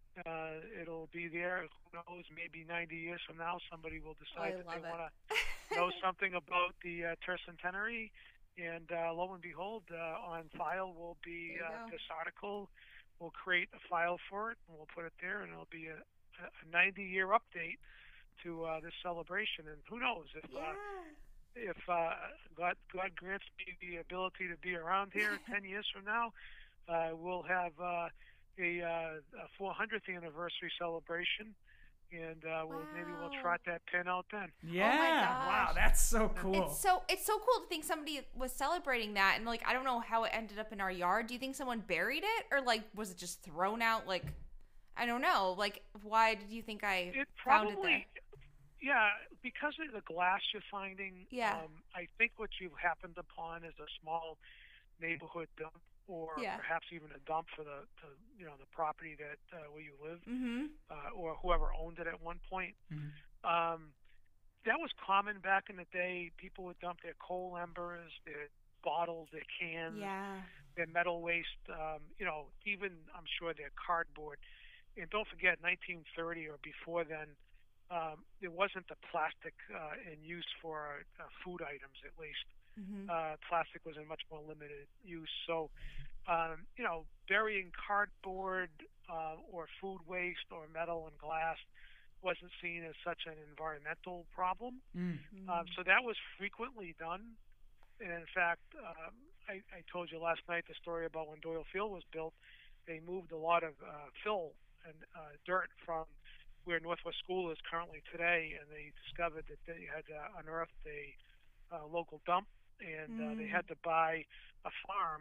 uh, it'll be there. Who knows? Maybe ninety years from now, somebody will decide I that they love it. want to know something about the uh, tercentenary, and uh, lo and behold, uh, on file will be There you uh, go. this article. We'll create a file for it, and we'll put it there, and it'll be a, a ninety-year update to uh, this celebration. And who knows if Yeah. uh, if uh, God, God grants me the ability to be around here ten years from now, uh, we'll have uh, a, uh, a four hundredth anniversary celebration. And uh, we'll, maybe we'll Wow. trot that pin out then. Yeah. Wow, gosh. that's so cool. It's so it's so cool to think somebody was celebrating that, and like I don't know how it ended up in our yard. Do you think someone buried it, or like was it just thrown out? Like I don't know. Like why did you think I It found probably, it yeah, because of the glass you're finding. Yeah. Um, I think what you've happened upon is a small neighborhood dump, or Yeah. perhaps even a dump for the, the you know, the property that uh, where you live, there? Mm-hmm. uh, or whoever owned it at one point. Mhm. Um, that was common back in the day. People would dump their coal embers, their bottles, their cans, Yeah. their metal waste, um, you know, even I'm sure their cardboard. And don't forget, nineteen thirty or before then, um, there wasn't the plastic uh, in use for uh, food items, at least. Mm-hmm. Uh, plastic was in much more limited use. So, um, you know, burying cardboard uh, or food waste or metal and glass wasn't seen as such an environmental problem. Mm. Um, so that was frequently done. And in fact, um, I, I told you last night the story about when Doyle Field was built. They moved a lot of uh, fill and uh, dirt from where Northwest School is currently today, and they discovered that they had uh, unearthed a uh, local dump, and uh, they Mm. had to buy a farm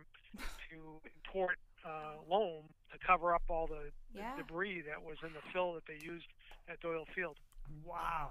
to import uh, loam to cover up all the, the Yeah. debris that was in the fill that they used at Doyle Field. Wow.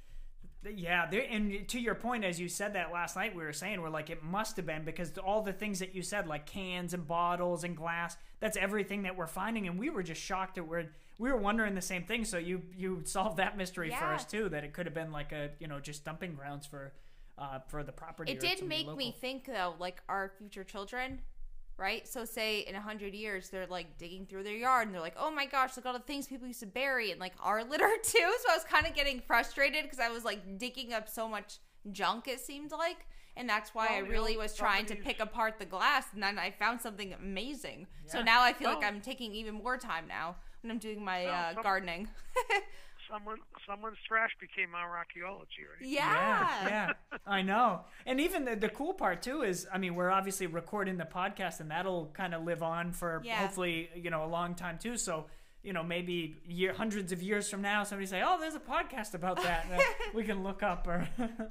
Yeah, there, and to your point, as you said that last night, we were saying we're like it must have been because all the things that you said, like cans and bottles and glass, that's everything that we're finding, and we were just shocked that we're we were wondering the same thing. So you you solved that mystery for Yeah. us too, that it could have been like a you know just dumping grounds for uh for the property. It or did somebody make me local. think though, like our future children, right? So say in a hundred years they're like digging through their yard and they're like, oh my gosh, look at all the things people used to bury and like our litter too. So I was kind of getting frustrated because I was like digging up so much junk, it seemed like. And that's why Well, I you really know, was trying to somebody's- pick apart the glass, and then I found something amazing. So Yeah. now I feel like Well- I'm taking even more time now when I'm doing my Well, uh, some- gardening. someone someone's trash became our archaeology, right? Yeah. Yeah, yeah, I know. And even the, the cool part too is, I mean, we're obviously recording the podcast, and that'll kind of live on for Yeah. hopefully, you know, a long time too. So, you know, maybe year, hundreds of years from now, somebody say, "Oh, there's a podcast about that," that we can look up. Or,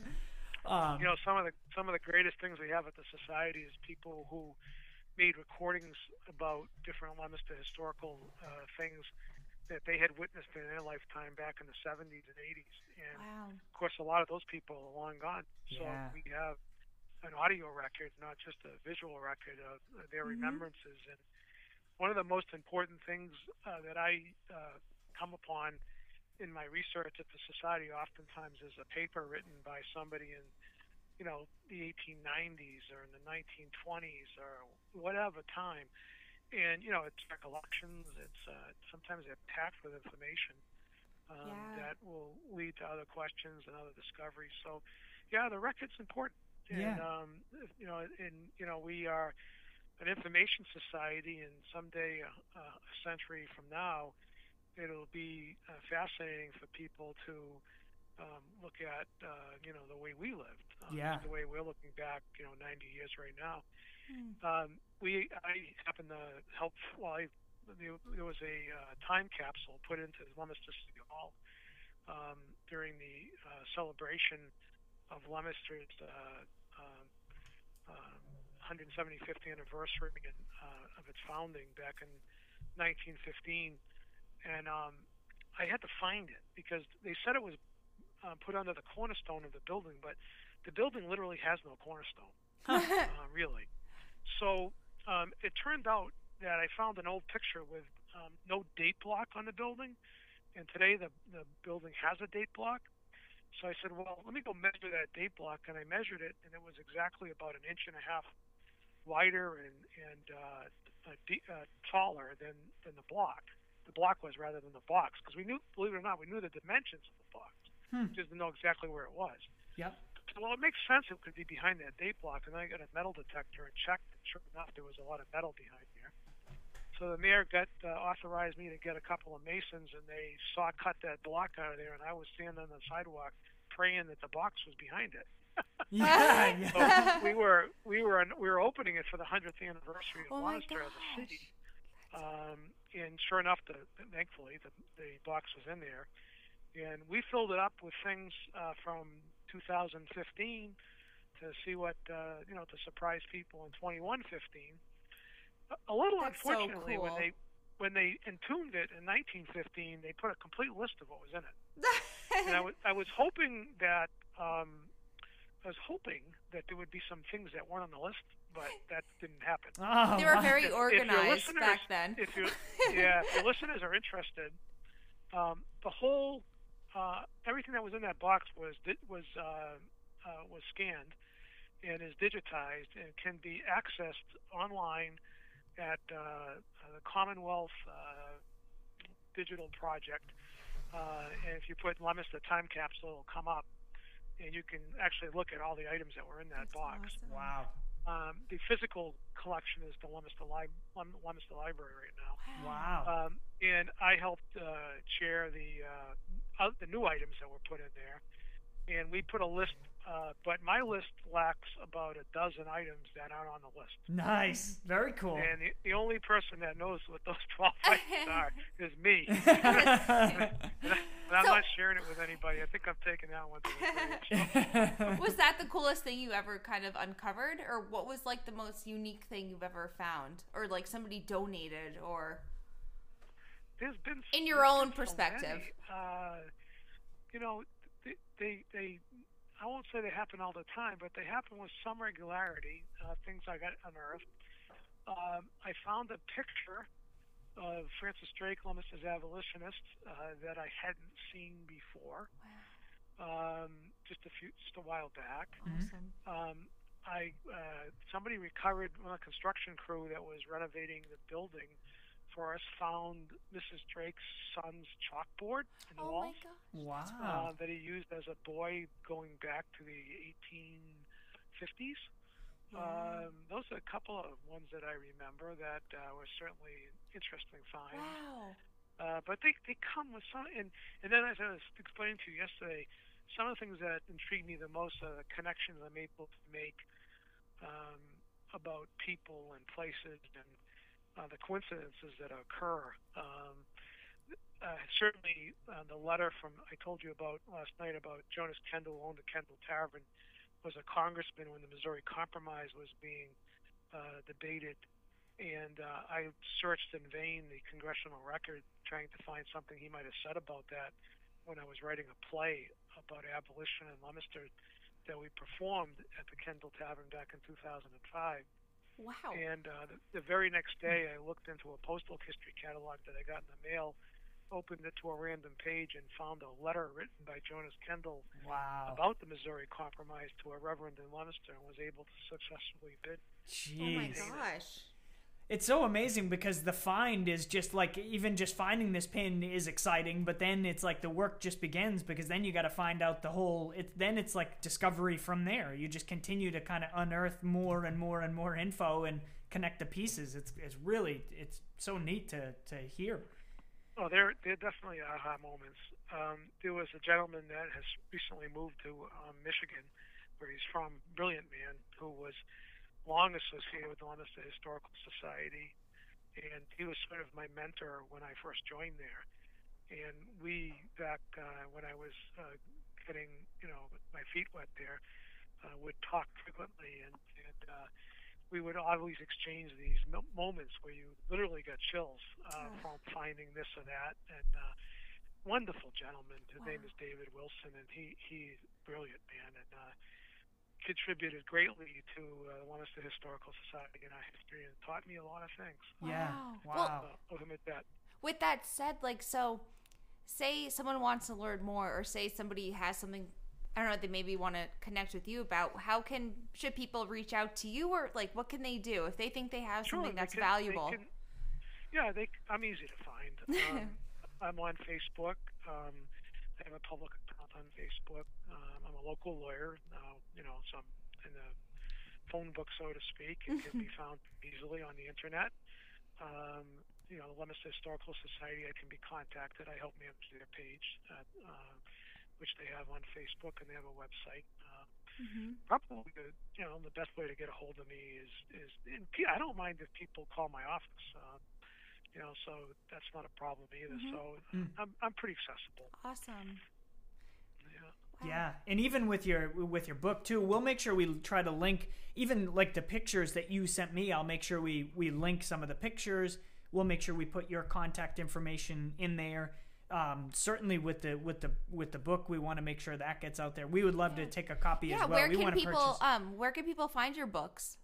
um, You know, some of the some of the greatest things we have at the society is people who made recordings about different Leominster historical uh, things that they had witnessed in their lifetime back in the seventies and eighties. And Wow. of course, a lot of those people are long gone. So Yeah. we have an audio record, not just a visual record of their Mhm. remembrances. And one of the most important things uh, that I uh, come upon in my research at the society oftentimes is a paper written by somebody in, you know, the eighteen nineties or in the nineteen twenties or whatever time. And, you know, it's recollections. It's uh, sometimes they're packed with information um, Yeah. that will lead to other questions and other discoveries. So, yeah, the record's important. And, Yeah. um, you know, and, you know, we are an information society, and someday, a, a century from now, it'll be uh, fascinating for people to um, look at, uh, you know, the way we lived, um, Yeah. the way we're looking back, you know, ninety years right now. Hmm. Um, we, I happen to help. Well, I, there, there was a uh, time capsule put into Leominster City Hall um, during the uh, celebration of Leominster's uh, um, um, one hundred seventy-fifth anniversary and, uh, of its founding back in nineteen fifteen, and um, I had to find it because they said it was uh, put under the cornerstone of the building, but the building literally has no cornerstone, uh, really. So um, it turned out that I found an old picture with um, no date block on the building, and today the the building has a date block. So I said, well, let me go measure that date block, and I measured it, and it was exactly about an inch and a half wider and and uh, uh, de- uh, taller than than the block. The block was rather than the box, because we knew, believe it or not, we knew the dimensions of the box, Hmm. just didn't know exactly where it was. Yep. So, well, it makes sense it could be behind that date block, and I got a metal detector and checked, and sure enough, there was a lot of metal behind there. So the mayor got uh, authorized me to get a couple of masons, and they saw cut that block out of there, and I was standing on the sidewalk praying that the box was behind it. Yeah. So Yeah. we were we were we were opening it for the hundredth anniversary of Oh my Leominster as a gosh. city, um, and sure enough, the, thankfully the the box was in there, and we filled it up with things uh, from two thousand fifteen to see what uh, you know to surprise people in twenty-one fifteen. A, a little That's so unfortunately, when cool. they when they entombed it in nineteen fifteen, they put a complete list of what was in it. And I was I was hoping that um, I was hoping that there would be some things that weren't on the list, but that didn't happen. Oh, They were wow. very If- if your organized listeners- back then. If you yeah, if your listeners are interested, um, the whole uh, everything that was in that box was di- was uh, uh, was scanned and is digitized and can be accessed online at uh, the Commonwealth uh, Digital Project. Uh, and if you put Leominster Time Capsule, it'll come up, and you can actually look at all the items that were in that That's box. awesome. Wow. Um, the physical collection is the Leominster, Li- Lem- Leominster Library right now. Wow. Um, and I helped uh, chair the uh, uh, the new items that were put in there, and we put a list. Uh, but my list lacks about a dozen items that aren't on the list. Nice. Very cool. And the, the only person that knows what those twelve items are is me. And, I, and I'm So- not sharing it with anybody. I think I'm taking that one to the grave. So, Was that the coolest thing you ever kind of uncovered, or what was like the most unique thing you've ever found, or like somebody donated, or there's been In your there's own been so perspective. many. Uh, you know, they, they they I won't say they happen all the time, but they happen with some regularity. Uh, things I got unearthed. Um, I found a picture of Francis Drake, Leominster's abolitionist, uh, that I hadn't seen before. Um, just a few, just a while back. awesome? Um, I uh, somebody recovered one of the construction crew that was renovating the building for us found Missus Drake's son's chalkboard in the Oh my walls gosh. uh, Wow. that he used as a boy going back to the eighteen fifties. Yeah. Um, those are a couple of ones that I remember that uh, were certainly interesting finds. Wow. Uh, but they they come with some, and and then as I was explaining to you yesterday, some of the things that intrigue me the most are the connections I'm able to make um, about people and places and uh, the coincidences that occur. Um, uh, certainly, uh, the letter from I told you about last night about Jonas Kendall, who owned the Kendall Tavern, was a congressman when the Missouri Compromise was being uh, debated. And uh, I searched in vain the congressional record trying to find something he might have said about that when I was writing a play about abolition in Leominster that we performed at the Kendall Tavern back in two thousand five. Wow. And uh, the, the very next day, I looked into a postal history catalog that I got in the mail, opened it to a random page, and found a letter written by Jonas Kendall Wow. about the Missouri Compromise to a reverend in Leominster, and was able to successfully bid. Jeez. Oh my gosh. It's so amazing because the find is just like, even just finding this pin is exciting, but then it's like the work just begins, because then you got to find out the whole, it, then it's like discovery from there. You just continue to kind of unearth more and more and more info and connect the pieces. It's it's really, it's so neat to, to hear. Oh, there, there are definitely aha moments. Um, there was a gentleman that has recently moved to um, Michigan, where he's from, brilliant man, who was long associated with the Leominster Historical Society, and he was sort of my mentor when I first joined there. And we, back uh, when I was uh, getting, you know, my feet wet there, uh, would talk frequently, and, and uh, we would always exchange these mo- moments where you literally got chills uh, from finding this or that. And uh, wonderful gentleman. His Wow. name is David Wilson, and he he's brilliant, man, and uh, contributed greatly to uh, the Leominster Historical Society and our history, and taught me a lot of things. Yeah. Wow. Wow. Uh, I'll admit that. With that said, like, so say someone wants to learn more, or say somebody has something, I don't know, they maybe want to connect with you about, how can, should people reach out to you, or like, what can they do if they think they have Sure, something they that's can- they valuable? can- yeah, they, I'm easy to find. Um, I'm on Facebook. Um, I have a public account on Facebook. Um, I'm a local lawyer now, you know, so I'm in the phone book, so to speak. It can be found easily on the internet. Um, you know, the Leominster Historical Society, I can be contacted. I help manage their page, at, uh, which they have on Facebook, and they have a website. Uh, Mm-hmm. Probably, the, you know, the best way to get a hold of me is is. And P- I don't mind if people call my office. Uh, you know, so that's not a problem either. Mhm. So Mm. I'm I'm pretty accessible. Awesome. Yeah. Wow. Yeah, and even with your with your book too, we'll make sure we try to link even like the pictures that you sent me. I'll make sure we we link some of the pictures. We'll make sure we put your contact information in there. Um, certainly with the with the with the book, we want to make sure that gets out there. We would love Yeah. to take a copy Yeah, as well. where we can want to people purchase. um where can people find your books?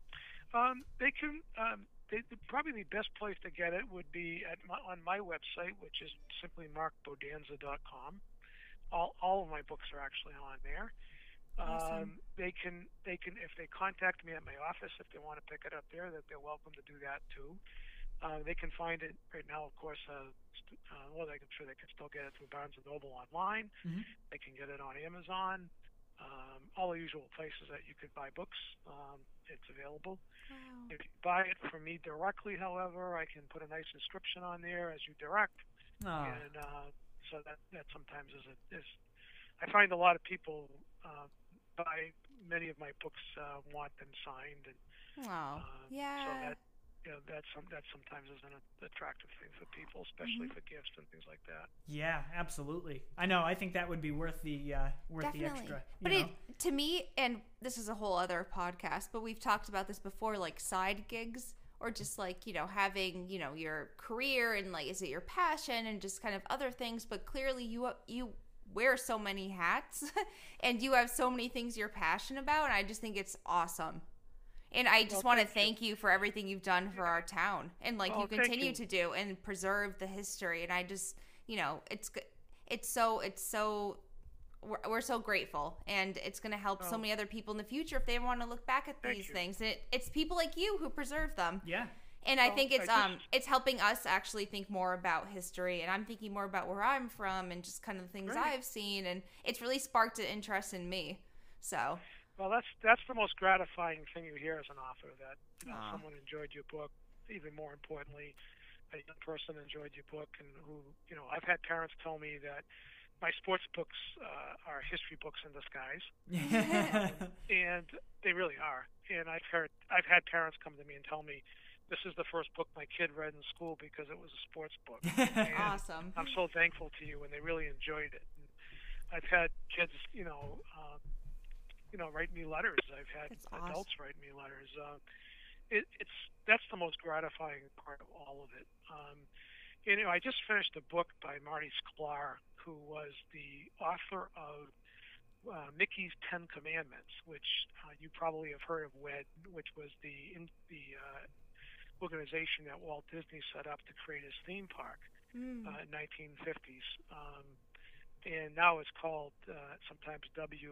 Um, they can. Um, they, probably the best place to get it would be at my, on my website, which is simply mark bodanza dot com. All all of my books are actually on there. Awesome. Um, they can they can if they contact me at my office, if they want to pick it up there, that they're welcome to do that too. Uh, they can find it right now, of course. Uh, st- uh, well, they can sure they can still get it through Barnes and Noble online. Mhm. They can get it on Amazon. Um, all the usual places that you could buy books. Um, it's available. Wow. If you buy it from me directly, however, I can put a nice inscription on there as you direct, Oh, and uh, so that that sometimes is a, is. I find a lot of people uh, buy many of my books, uh, want them signed, and Oh, uh, yeah. so that you know that's some that sometimes is an attractive thing for people, especially Mm-hmm. for gifts and things like that. yeah, absolutely. I know. I think that would be worth the uh, worth Definitely. the extra. You But know? it, to me, and this is a whole other podcast, but we've talked about this before, like side gigs, or just like, you know, having, you know, your career and like, is it your passion and just kind of other things, but clearly you, you wear so many hats and you have so many things you're passionate about. And I just think it's awesome. And I just Well, want to thank you. thank you for everything you've done for our town, and like Oh, you thank continue you. to do and preserve the history. And I just, you know, it's g- it's so it's so we're, we're so grateful, and it's going to help so Oh. many other people in the future if they want to look back at Thank these you. things. And it, it's people like you who preserve them. Yeah. And I Well, think it's I um just- it's helping us actually think more about history, and I'm thinking more about where I'm from and just kind of the things Great. I've seen, and it's really sparked an interest in me. So Well, that's that's the most gratifying thing you hear as an author, that you know Aw. someone enjoyed your book. Even more importantly, a young person enjoyed your book, and who, you know, I've had parents tell me that my sports books uh, are history books in disguise, and they really are. And I've heard, I've had parents come to me and tell me, this is the first book my kid read in school because it was a sports book. And Awesome. I'm so thankful to you, and they really enjoyed it. And I've had kids, you know, um, you know, write me letters. I've had That's adults awesome. write me letters. Uh, it, it's that's the most gratifying part of all of it. Um, you know, I just finished a book by Marty Sklar, who was the author of uh, Mickey's Ten Commandments, which uh, you probably have heard of W E D, which was the in, the uh, organization that Walt Disney set up to create his theme park Mm. uh, in nineteen fifties. Um, and now it's called uh, sometimes W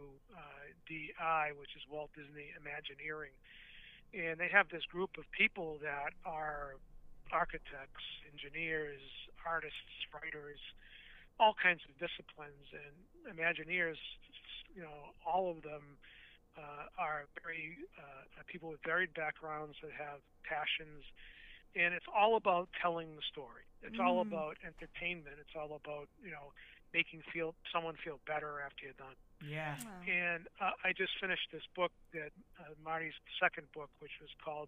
D I, which is Walt Disney Imagineering. And they have this group of people that are architects, engineers, artists, writers, all kinds of disciplines. And Imagineers, you know, all of them uh, are very uh, people with varied backgrounds that have passions. And it's all about telling the story. It's Mm. all about entertainment. It's all about, you know, making feel someone feel better after you're done. Yeah. Wow. And uh, I just finished this book that uh, Marty's second book, which was called,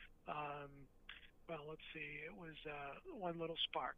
um, well, let's see, it was uh, One Little Spark.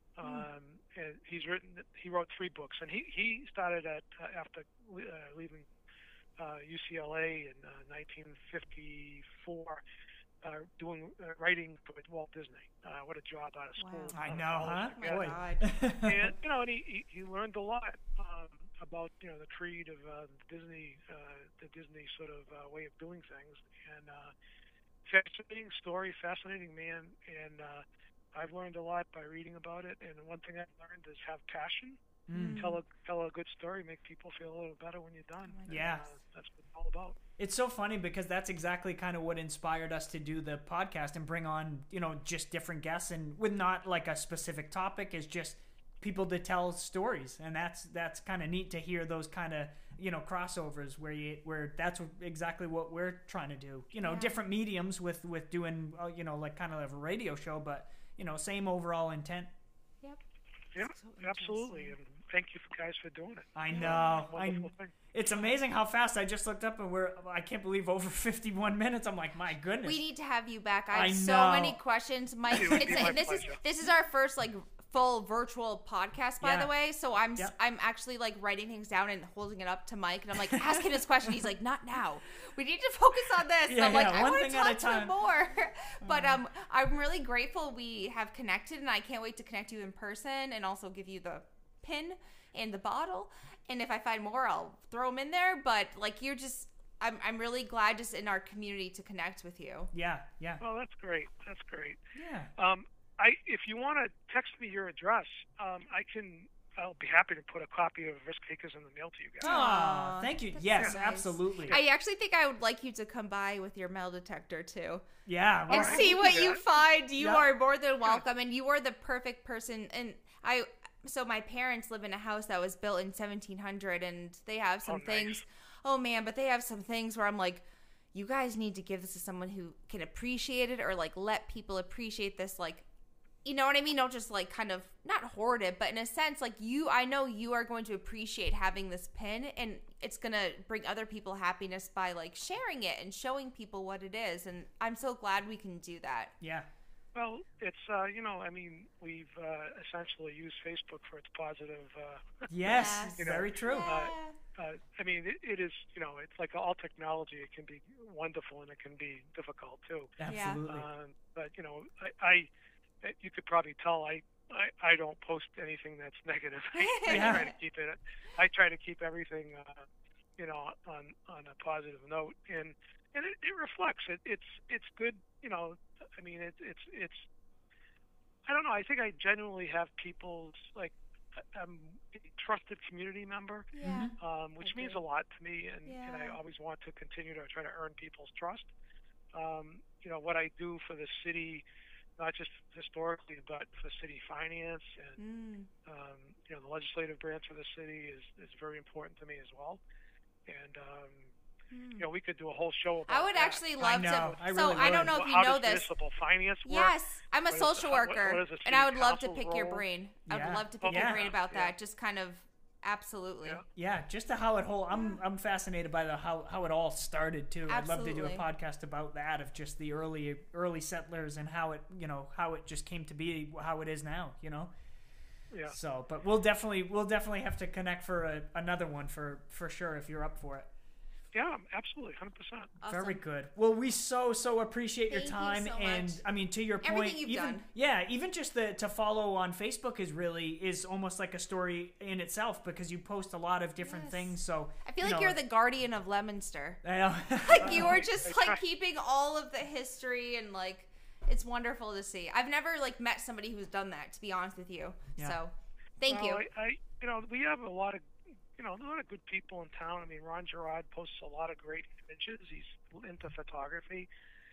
Um, and he's written, he wrote three books, and he he started at uh, after uh, leaving uh, U C L A in uh, nineteen fifty-four. Uh, doing uh, writing for Walt Disney. Uh, what a job out of school. Wow. I out of know, college huh? to get. Oh Boy. my God. And you know, and he, he, he learned a lot um, about you know the creed of uh, Disney, uh, the Disney sort of uh, way of doing things, and uh, fascinating story, fascinating man, and uh, I've learned a lot by reading about it. And one thing I've learned is have passion, Mm. tell a tell a good story, make people feel a little better when you're done. Oh my And, Yeah. uh, that's what it's all about. It's so funny because that's exactly kind of what inspired us to do the podcast and bring on, you know, just different guests and with not like a specific topic, is just people to tell stories. And that's that's kind of neat to hear those kind of, you know, crossovers where you where that's exactly what we're trying to do. You know, Yeah. different mediums with with doing, uh, you know, like kind of a radio show, but you know, same overall intent. Yep. Yeah, So absolutely. interesting. And thank you guys for doing it. I Yeah. know. I, Wonderful thing. it's amazing how fast I just looked up and we're I can't believe over fifty-one minutes. I'm like, my goodness. We need to have you back. I I have so know. many questions, Mike. It would It's be my this is pleasure. this is our first like full virtual podcast, by Yeah. the way. So I'm s Yep. I'm actually like writing things down and holding it up to Mike, and I'm like asking his question. He's like, not now. We need to focus on this. And Yeah, I'm like, yeah, I one want to thing at a talk to him time. more. But um, I'm really grateful we have connected, and I can't wait to connect you in person, and also give you the pin and the bottle. And if I find more, I'll throw them in there. But like, you're just. I'm, I'm really glad just in our community to connect with you. Yeah, yeah, Oh, that's great. That's great. yeah. Um, I if you want to text me your address, um, I can. I'll be happy to put a copy of Risk Takers in the mail to you guys. Aw, Aw, thank you. that's Yes, so nice. absolutely. I actually think I would like you to come by with your metal detector too yeah, and well, Alright. see we'll what do you that. find. You Yeah. are more than welcome, and you are the perfect person. And I, so my parents live in a house that was built in seventeen hundred, and they have some Oh, nice. things. Oh man, but they have some things where I'm like, you guys need to give this to someone who can appreciate it, or like let people appreciate this, like. You know what I mean? Don't just like kind of not hoard it, but in a sense, like you, I know you are going to appreciate having this pin, and it's going to bring other people happiness by like sharing it and showing people what it is. And I'm so glad we can do that. yeah, Well, it's uh, you know, I mean, we've uh, essentially used Facebook for its positive. Uh, yes, Yes. You know, very true. uh, uh, I mean, it, it is. You know, it's like all technology. It can be wonderful and it can be difficult too. Absolutely. Um, but you know, I, I you could probably tell I, I I don't post anything that's negative. I Yeah. try to keep it. I try to keep everything, uh, you know, on on a positive note, and and it, it reflects. It it's it's good. You know, I mean, it, it's it's. I don't know. I think I genuinely have people's like. I'm a trusted community member, Yeah. um, which I means agree. a lot to me, and, and I Yeah. always want to continue to try to earn people's trust. Um, you know, what I do for the city, not just historically, but for city finance and, Mm. um, you know, the legislative branch of the city is, is very important to me as well. And, um, You know, we could do a whole show about I would that. actually love know, to. I so really I don't would. know if you How know does this. municipal finance work? Yes, I'm a What is social the- what- worker, what is the and I city would love to council's pick your role? brain. I Yeah. would love to pick Yeah. your brain about Yeah. that. Just kind of, absolutely. Yeah. Yeah, just to how it whole. I'm I'm fascinated by the how, how it all started too. I'd love to do a Absolutely. podcast about that, of just the early early settlers and how it you know how it just came to be how it is now. You know. Yeah. So, but we'll definitely we'll definitely have to connect for a, another one for for sure if you're up for it. Yeah, absolutely, one hundred percent. Awesome. Very good. Well, we so so appreciate your Thank you time, so and much. I mean to your point, Everything you've even done. yeah, even just the to follow on Facebook is really is almost like a story in itself because you post a lot of different Yes. things. So I feel you like know, you're the guardian of Lemonster. I know. Like you were just I like try. keeping all of the history and like it's wonderful to see. I've never like met somebody who's done that, to be honest with you. Yeah. So thank well, you. I, I, you know, we have a lot of, you know, a lot of good people in town. I mean, Ron Gerard posts a lot of great images. He's into photography.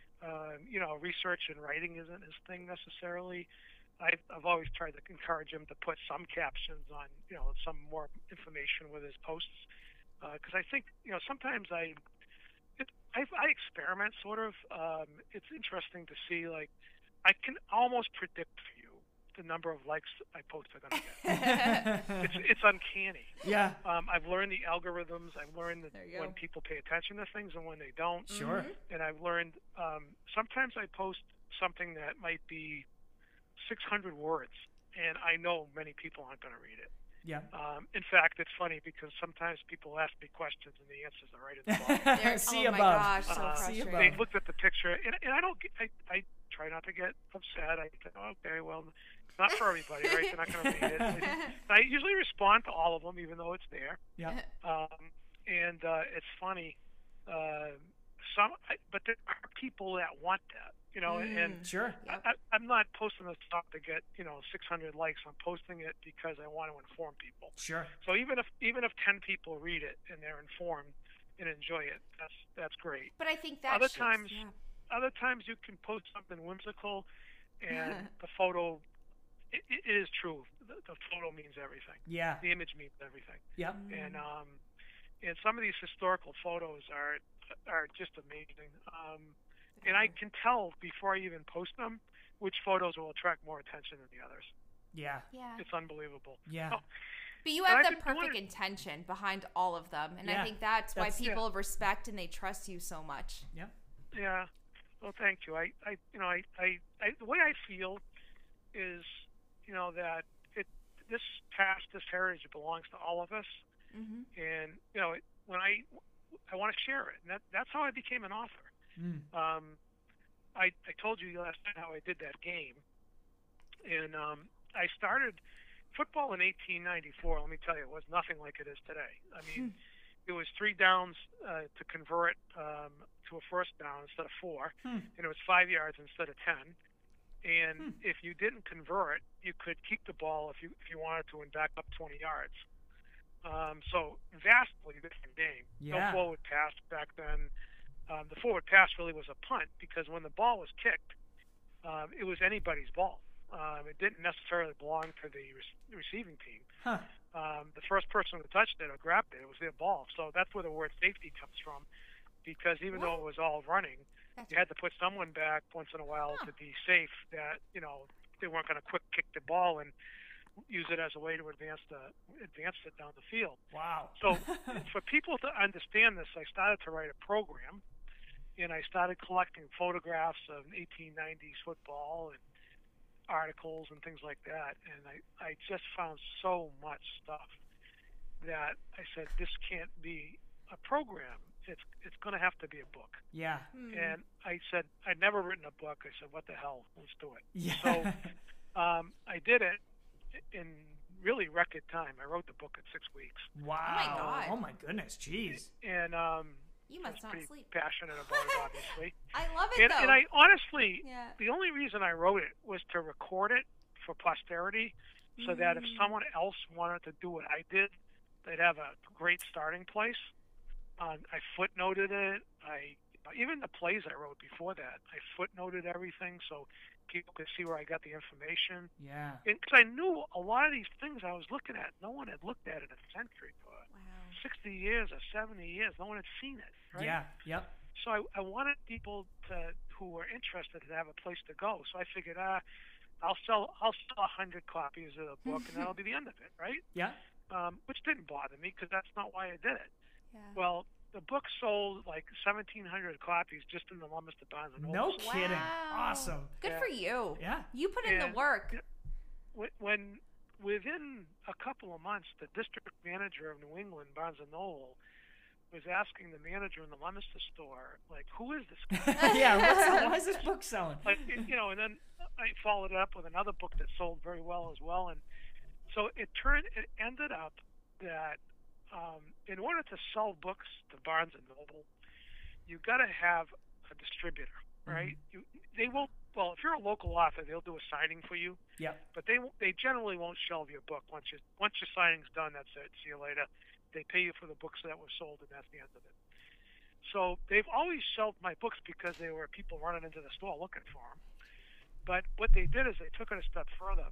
Um, you know, research and writing isn't his thing necessarily. I've, I've always tried to encourage him to put some captions on, you know, some more information with his posts. Because I think, you know, sometimes I, it, I, I experiment sort of. Um, it's interesting to see, like, I can almost predict for you the number of likes I post are going to get. it's, it's uncanny. Yeah, Um, I've learned the algorithms. I've learned that There you when go. people pay attention to things and when they don't. sure. And I've learned um, sometimes I post something that might be six hundred words, and I know many people aren't going to read it. Yeah. Um, in fact, it's funny because sometimes people ask me questions and the answers are right at the bottom. There- See oh my above. gosh, so Uh, See frustrating. above. They looked at the picture, and, and I don't. Get, I, I try not to get upset. I think, okay, well, it's not for everybody, right? They're not going to read it. And I usually respond to all of them, even though it's there. Yeah. Um, and uh, it's funny. Uh, some, I, but there are people that want that, you know. And Sure. Yep. I, I'm not posting this stuff to get, you know, six hundred likes. I'm posting it because I want to inform people. Sure. So even if even if ten people read it and they're informed and enjoy it, that's that's great. But I think that Other shows- times- yeah. Other times you can post something whimsical, and the photo, it, it is true. The, the photo means everything. Yeah. The image means everything. Yep. And um, and some of these historical photos are are just amazing. Um, and I can tell before I even post them which photos will attract more attention than the others. Yeah. Yeah. It's unbelievable. Yeah. Oh, But you But have I've the been doing perfect it- intention behind all of them. And Yeah, I think that's why that's- people respect and they trust you so much. Yep. yeah. Well, thank you. I, I you know, I, I, I, the way I feel is, you know, that it, this past, this heritage belongs to all of us. Mm-hmm. And, you know, it, when I, I want to share it. And that, that's how I became an author. Mm. Um, I, I told you last night how I did that game. And um, I started football in eighteen ninety-four. Let me tell you, it was nothing like it is today. I mean, it was three downs uh, to convert um, to a first down instead of four, Hmm. and it was five yards instead of ten. And Hmm. if you didn't convert, you could keep the ball if you if you wanted to and back up twenty yards. Um, so vastly different game. Yeah. No forward pass back then. Um, the forward pass really was a punt because when the ball was kicked, um, it was anybody's ball. Um, it didn't necessarily belong to the re- receiving team. Huh. Um, the first person who touched it or grabbed it, it was their ball. So that's where the word safety comes from, because even though it was all running, That's you had to put someone back once in a while to be safe. That you know they weren't going to quick kick the ball and use it as a way to advance the advance it down the field. Wow. So for people to understand this, I started to write a program, and I started collecting photographs of eighteen nineties football and articles and things like that. And I, I just found so much stuff that I said, this can't be a program. It's it's going to have to be a book. Yeah. Hmm. And I said, I'd never written a book. I said, what the hell? Let's do it. Yeah. So um, I did it in really record time. I wrote the book in six weeks. wow. God. Oh my goodness. Jeez. And um, You I was must not pretty sleep. passionate about it, obviously. I love it and, though. and I honestly, Yeah. the only reason I wrote it was to record it for posterity, so that if Mm. someone else wanted to do what I did, they'd have a great starting place. Um, I footnoted it. I even the plays I wrote before that, I footnoted everything so people could see where I got the information. Yeah. Because I knew a lot of these things I was looking at, no one had looked at in a century for Wow. sixty years or seventy years. No one had seen it. right? Yeah. Yep. So I, I wanted people to who were interested to have a place to go. So I figured, ah, I'll sell I'll sell a hundred copies of the book, and that'll be the end of it, right? Yeah. Um, which didn't bother me because that's not why I did it. Yeah. Well, the book sold like seventeen hundred copies just in the Lummester Barnes and No Noble. kidding. Wow. Awesome. Good Yeah. for you. Yeah. You put in And- the work. When, when within a couple of months, the district manager of New England Barnes and Noble was asking the manager in the Leominster store, like, who is this guy? Yeah. What's, why is this book selling? Like, you know, and then I followed it up with another book that sold very well as well. And so it turned, it ended up that um, in order to sell books to Barnes and Noble, you got to have a distributor, right? Mm-hmm. You, they won't. Well, if you're a local author, they'll do a signing for you, Yep. but they they generally won't shelve your book once you once your signing's done. That's it. See you later. They pay you for the books that were sold, and that's the end of it. So they've always shelved my books because there were people running into the store looking for them. But what they did is they took it a step further.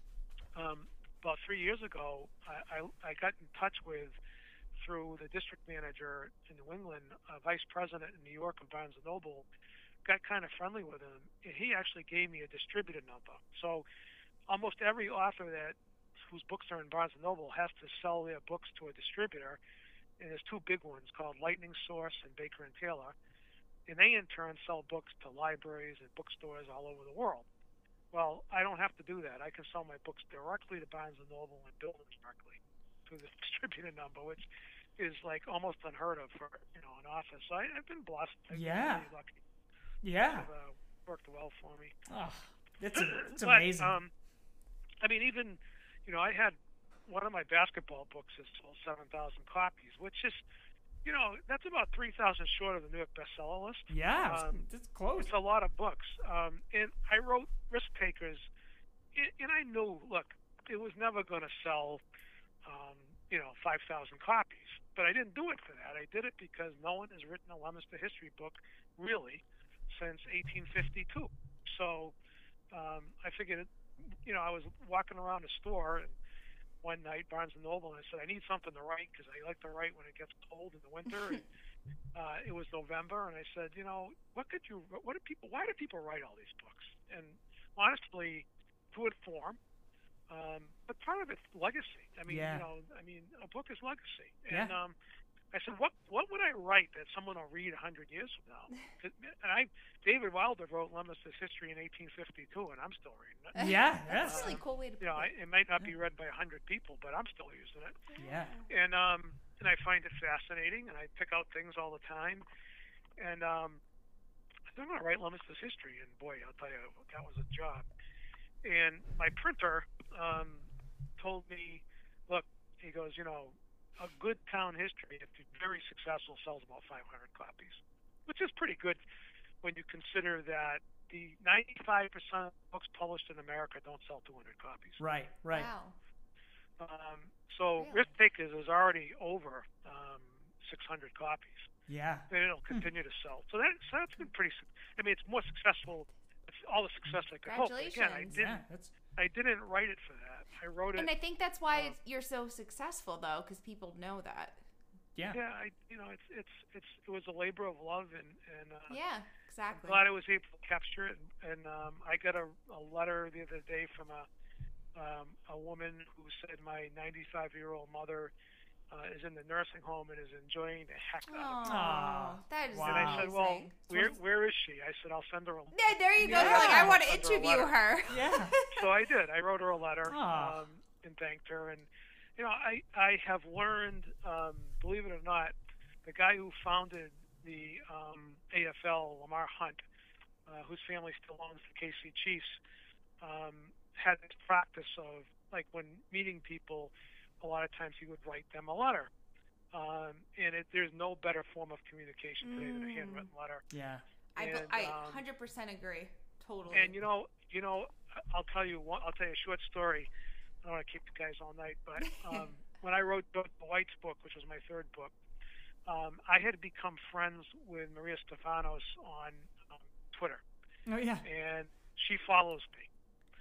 Um, about three years ago, I, I, I got in touch with, through the district manager in New England, a vice president in New York of Barnes and Noble, got kind of friendly with him, and he actually gave me a distributor number. So almost every author that whose books are in Barnes and Noble has to sell their books to a distributor, and there's two big ones called Lightning Source and Baker and Taylor, and they in turn sell books to libraries and bookstores all over the world. Well, I don't have to do that. I can sell my books directly to Barnes and Noble and bill them directly through the distributor number, which is like almost unheard of for, you know, an author. So I, I've been blessed. I've Yeah. been really lucky. Yeah. It's uh, worked well for me. Oh, it's, it's But, amazing. Um, I mean, even, you know, I had one of my basketball books has sold seven thousand copies, which is, you know, that's about three thousand short of the New York bestseller list. yeah. It's, um, it's close. It's a lot of books. Um, and I wrote Risk Takers, and, and I knew, look, it was never going to sell, um, you know, five thousand copies. But I didn't do it for that. I did it because no one has written a Leominster history book, really, since eighteen fifty-two. So um, I figured, you know, I was walking around the store and one night, Barnes and Noble, and I said, I need something to write because I like to write when it gets cold in the winter. And, uh, it was November, and I said, you know, what could you, what do people, why do people write all these books? And honestly, to inform, um, but part of it's legacy. I mean, Yeah. you know, I mean, a book is legacy. Yeah. And um, I said, what what would I write that someone will read a hundred years from now? And I, David Wilder wrote Leominster's history in eighteen fifty-two, and I'm still reading it. Yeah. That's Yes. a really cool way to put You know, I, it. it might not be read by a hundred people, but I'm still using it. Yeah. And um, and I find it fascinating, and I pick out things all the time. And um, I'm going to write Leominster's history, and boy, I'll tell you, that was a job. And my printer um, told me, look, he goes, you know, a good town history, if you're very successful, sells about five hundred copies, which is pretty good when you consider that the ninety-five percent of books published in America don't sell two hundred copies. Right. Right. Wow. Um, so Really? Risk Takers is already over um, six hundred copies, Yeah. and it'll continue to sell. So, that, so that's been pretty. su- I mean, it's more successful. It's all the success I could hope. But again, I Congratulations. didn't. Yeah. That's I didn't write it for that. I wrote it. And I think that's why uh, it's, you're so successful, though, because people know that. yeah. yeah, I you know it's it's it's it was a labor of love, and and uh, Yeah, I'm exactly. glad I was able to capture it. And, and um, I got a, a letter the other day from a um, a woman who said my ninety-five year old mother uh, is in the nursing home and is enjoying the heck out of it. Aw, that is Wow. And I said, well, amazing. where where is she? I said, I'll send her a Yeah, there you go. Yeah. You're like, I want to Send her a interview letter. her. Yeah. So I did. I wrote her a letter Aw. um, and thanked her. And, you know, I, I have learned, um, believe it or not, the guy who founded the um, A F L, Lamar Hunt, uh, whose family still owns the K C Chiefs, um, had this practice of, like, when meeting people, a lot of times he would write them a letter. Um, and it, there's no better form of communication today than a Mm. handwritten letter. Yeah. I, And, I um, one hundred percent agree. Totally. And you know, you know, I'll tell you one. I'll tell you a short story. I don't want to keep you guys all night, but um, when I wrote Doug White's book, which was my third book, um, I had become friends with Maria Stefanos on um, Twitter, Oh yeah. and she follows me,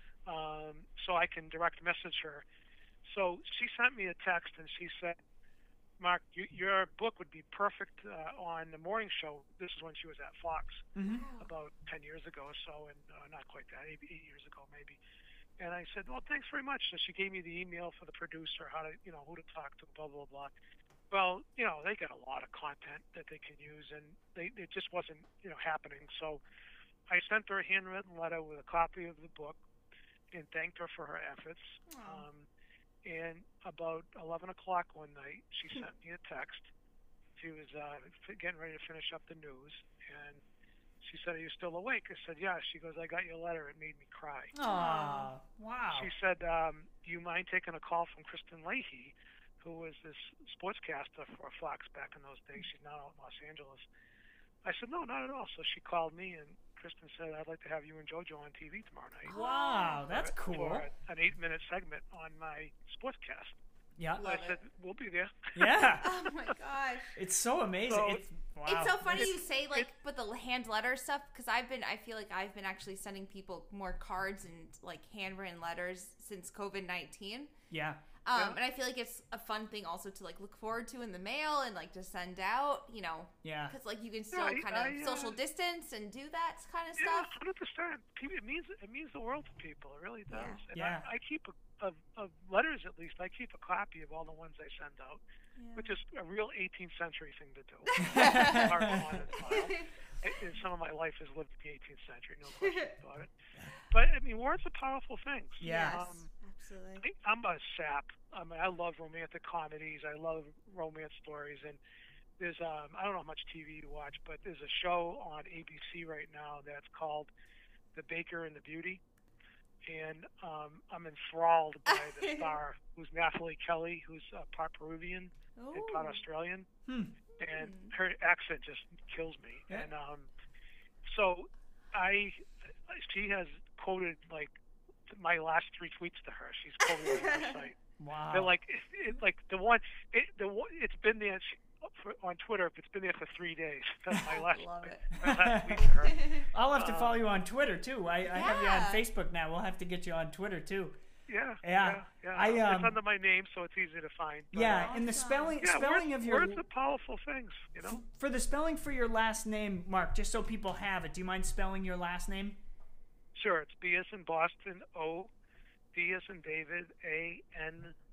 um, so I can direct message her. So she sent me a text, and she said, Mark, you, your book would be perfect uh, on the morning show. This is when she was at Fox Mm-hmm. about ten years ago or so, and uh, not quite that, eight, eight years ago maybe. And I said, well, thanks very much. So she gave me the email for the producer, how to, you know, who to talk to, blah, blah, blah. Well, you know, they got a lot of content that they can use, and they, it just wasn't, you know, happening. So I sent her a handwritten letter with a copy of the book and thanked her for her efforts. Um, and about eleven o'clock one night, she sent me a text. She was uh, getting ready to finish up the news, and she said, are you still awake? I said, yeah. She goes, I got your letter. It made me cry. Oh, wow. She said, um, do you mind taking a call from Kristen Leahy, who was this sportscaster for Fox back in those days? She's now out in Los Angeles. I said, no, not at all. So she called me, and Kristen said, I'd like to have you and JoJo on T V tomorrow night. Wow, that's for, cool. For an eight-minute segment on my sportscast. Yeah. I Love said, we'll be there. Yeah. Oh my gosh. It's so amazing. So- it's, wow. It's so funny It's- you say like it- with the hand letter stuff because I've been I feel like I've been actually sending people more cards and like handwritten letters since COVID nineteen. Yeah. Um, Yeah. and I feel like it's a fun thing also to like look forward to in the mail and like to send out, you know, Yeah. because like you can still I- kind of I, uh, social distance and do that kind of Yeah, stuff. hundred percent. It means it means the world to people. It really does. Yeah. And Yeah. I, I keep a, of, of letters at least. I keep a copy of all the ones I send out, Yeah. which is a real eighteenth century thing to do. Correspondence file. And- and some of my life has lived in the eighteenth century, no question about it. But I mean, words are powerful things. Yeah. Yes, Um, absolutely. I, I'm a sap. I mean, I love romantic comedies. I love romance stories. And there's, um, I don't know how much T V you watch, but there's a show on A B C right now that's called The Baker and the Beauty. And um, I'm enthralled by the star, who's Nathalie Kelly, who's uh, part Peruvian and part Ooh. Australian. Hmm. And Mm. her accent just kills me. Yeah. And um, so I, she has quoted like my last three tweets to her. She's quoted on her site. Wow. They're like, it, it, like the one, it, the one, it's been there she, for, on Twitter. It's been there for three days. That's my last, Love it. my last tweet to her. I'll have to uh, follow you on Twitter too. I, I have you on Yeah. Facebook now. We'll have to get you on Twitter too. Yeah, Yeah. yeah, yeah. I, um, it's under my name, so it's easy to find. But, Yeah, uh, and the Awesome. spelling yeah, spelling words, of your words are powerful things, you know. for the spelling for your last name, Mark, just so people have it. Do you mind spelling your last name? Sure, it's B as in Boston, O, D as in David, A, N,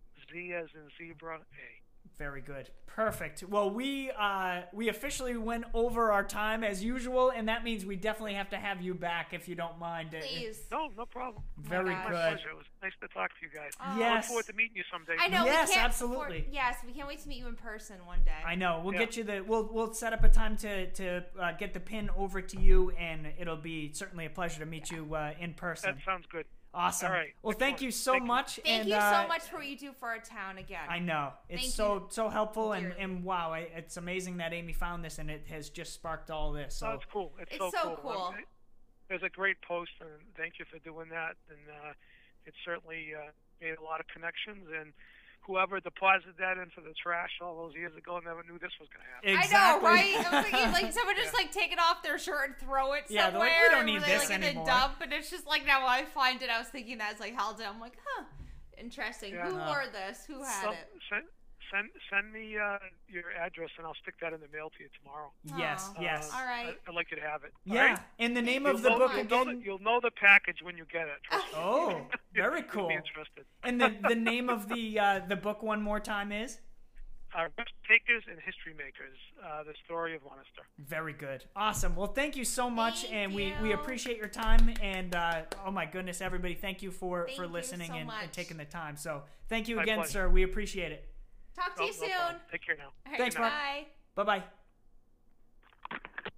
Z as in zebra, A. Very good. Perfect. Well, we uh, we officially went over our time as usual, and that means we definitely have to have you back if you don't mind. Uh, Please. No, no problem. Very gosh. My good. pleasure. It was nice to talk to you guys. Oh. I look Yes. forward to meeting you someday. I know. Yes, we can't, absolutely. For, yes, we can't wait to meet you in person one day. I know. We'll Yeah. get you the. We'll we'll set up a time to to uh, get the pin over to you, and it'll be certainly a pleasure to meet you uh, in person. That sounds good. Awesome. All right. Well, thank Excellent. you so Thank you. much. Thank and, you uh, so much for what you do for our town again. I know it's Thank so you so helpful, and, dearly. and wow, I, it's amazing that Amy found this, and it has just sparked all this. So Oh, it's cool. It's, It's so, so cool. cool. Um, it- There's a great post, and thank you for doing that. And uh, it certainly uh, made a lot of connections. And whoever deposited that into the trash all those years ago never knew this was going to happen. exactly. I know, right? I was thinking, like, someone just, like, take it off their shirt and throw it Yeah, they're somewhere. like, "We don't or need they, this like, anymore." In a dump, and it's just, like, now I find it. I was thinking that as, like, held down. I'm like, huh, interesting. Yeah. Who Uh, wore this? Who had So, it? send, send, send me uh, your address, and I'll stick that in the mail to you tomorrow. Yes, Oh. yes. Uh, All right. I, I'd like you to have it. All Yeah, right? and the name You'll of the know, book you'll know again. the, you'll know the package when you get it. Trust me. Oh, very You'll cool. be interested. And the the name of the uh, the book one more time is Uh, Risk Takers and History Makers, uh, the story of Leominster. very good. Awesome. Well, thank you so much, Thank and we, we you. appreciate your time. And uh, oh my goodness, everybody, thank you for Thank for you listening so and, and much. taking the time. So thank you My again, pleasure. sir. We appreciate it. Talk to No, you no soon. problem. Take care now. All right, Thanks, Mark. bye. Bye bye.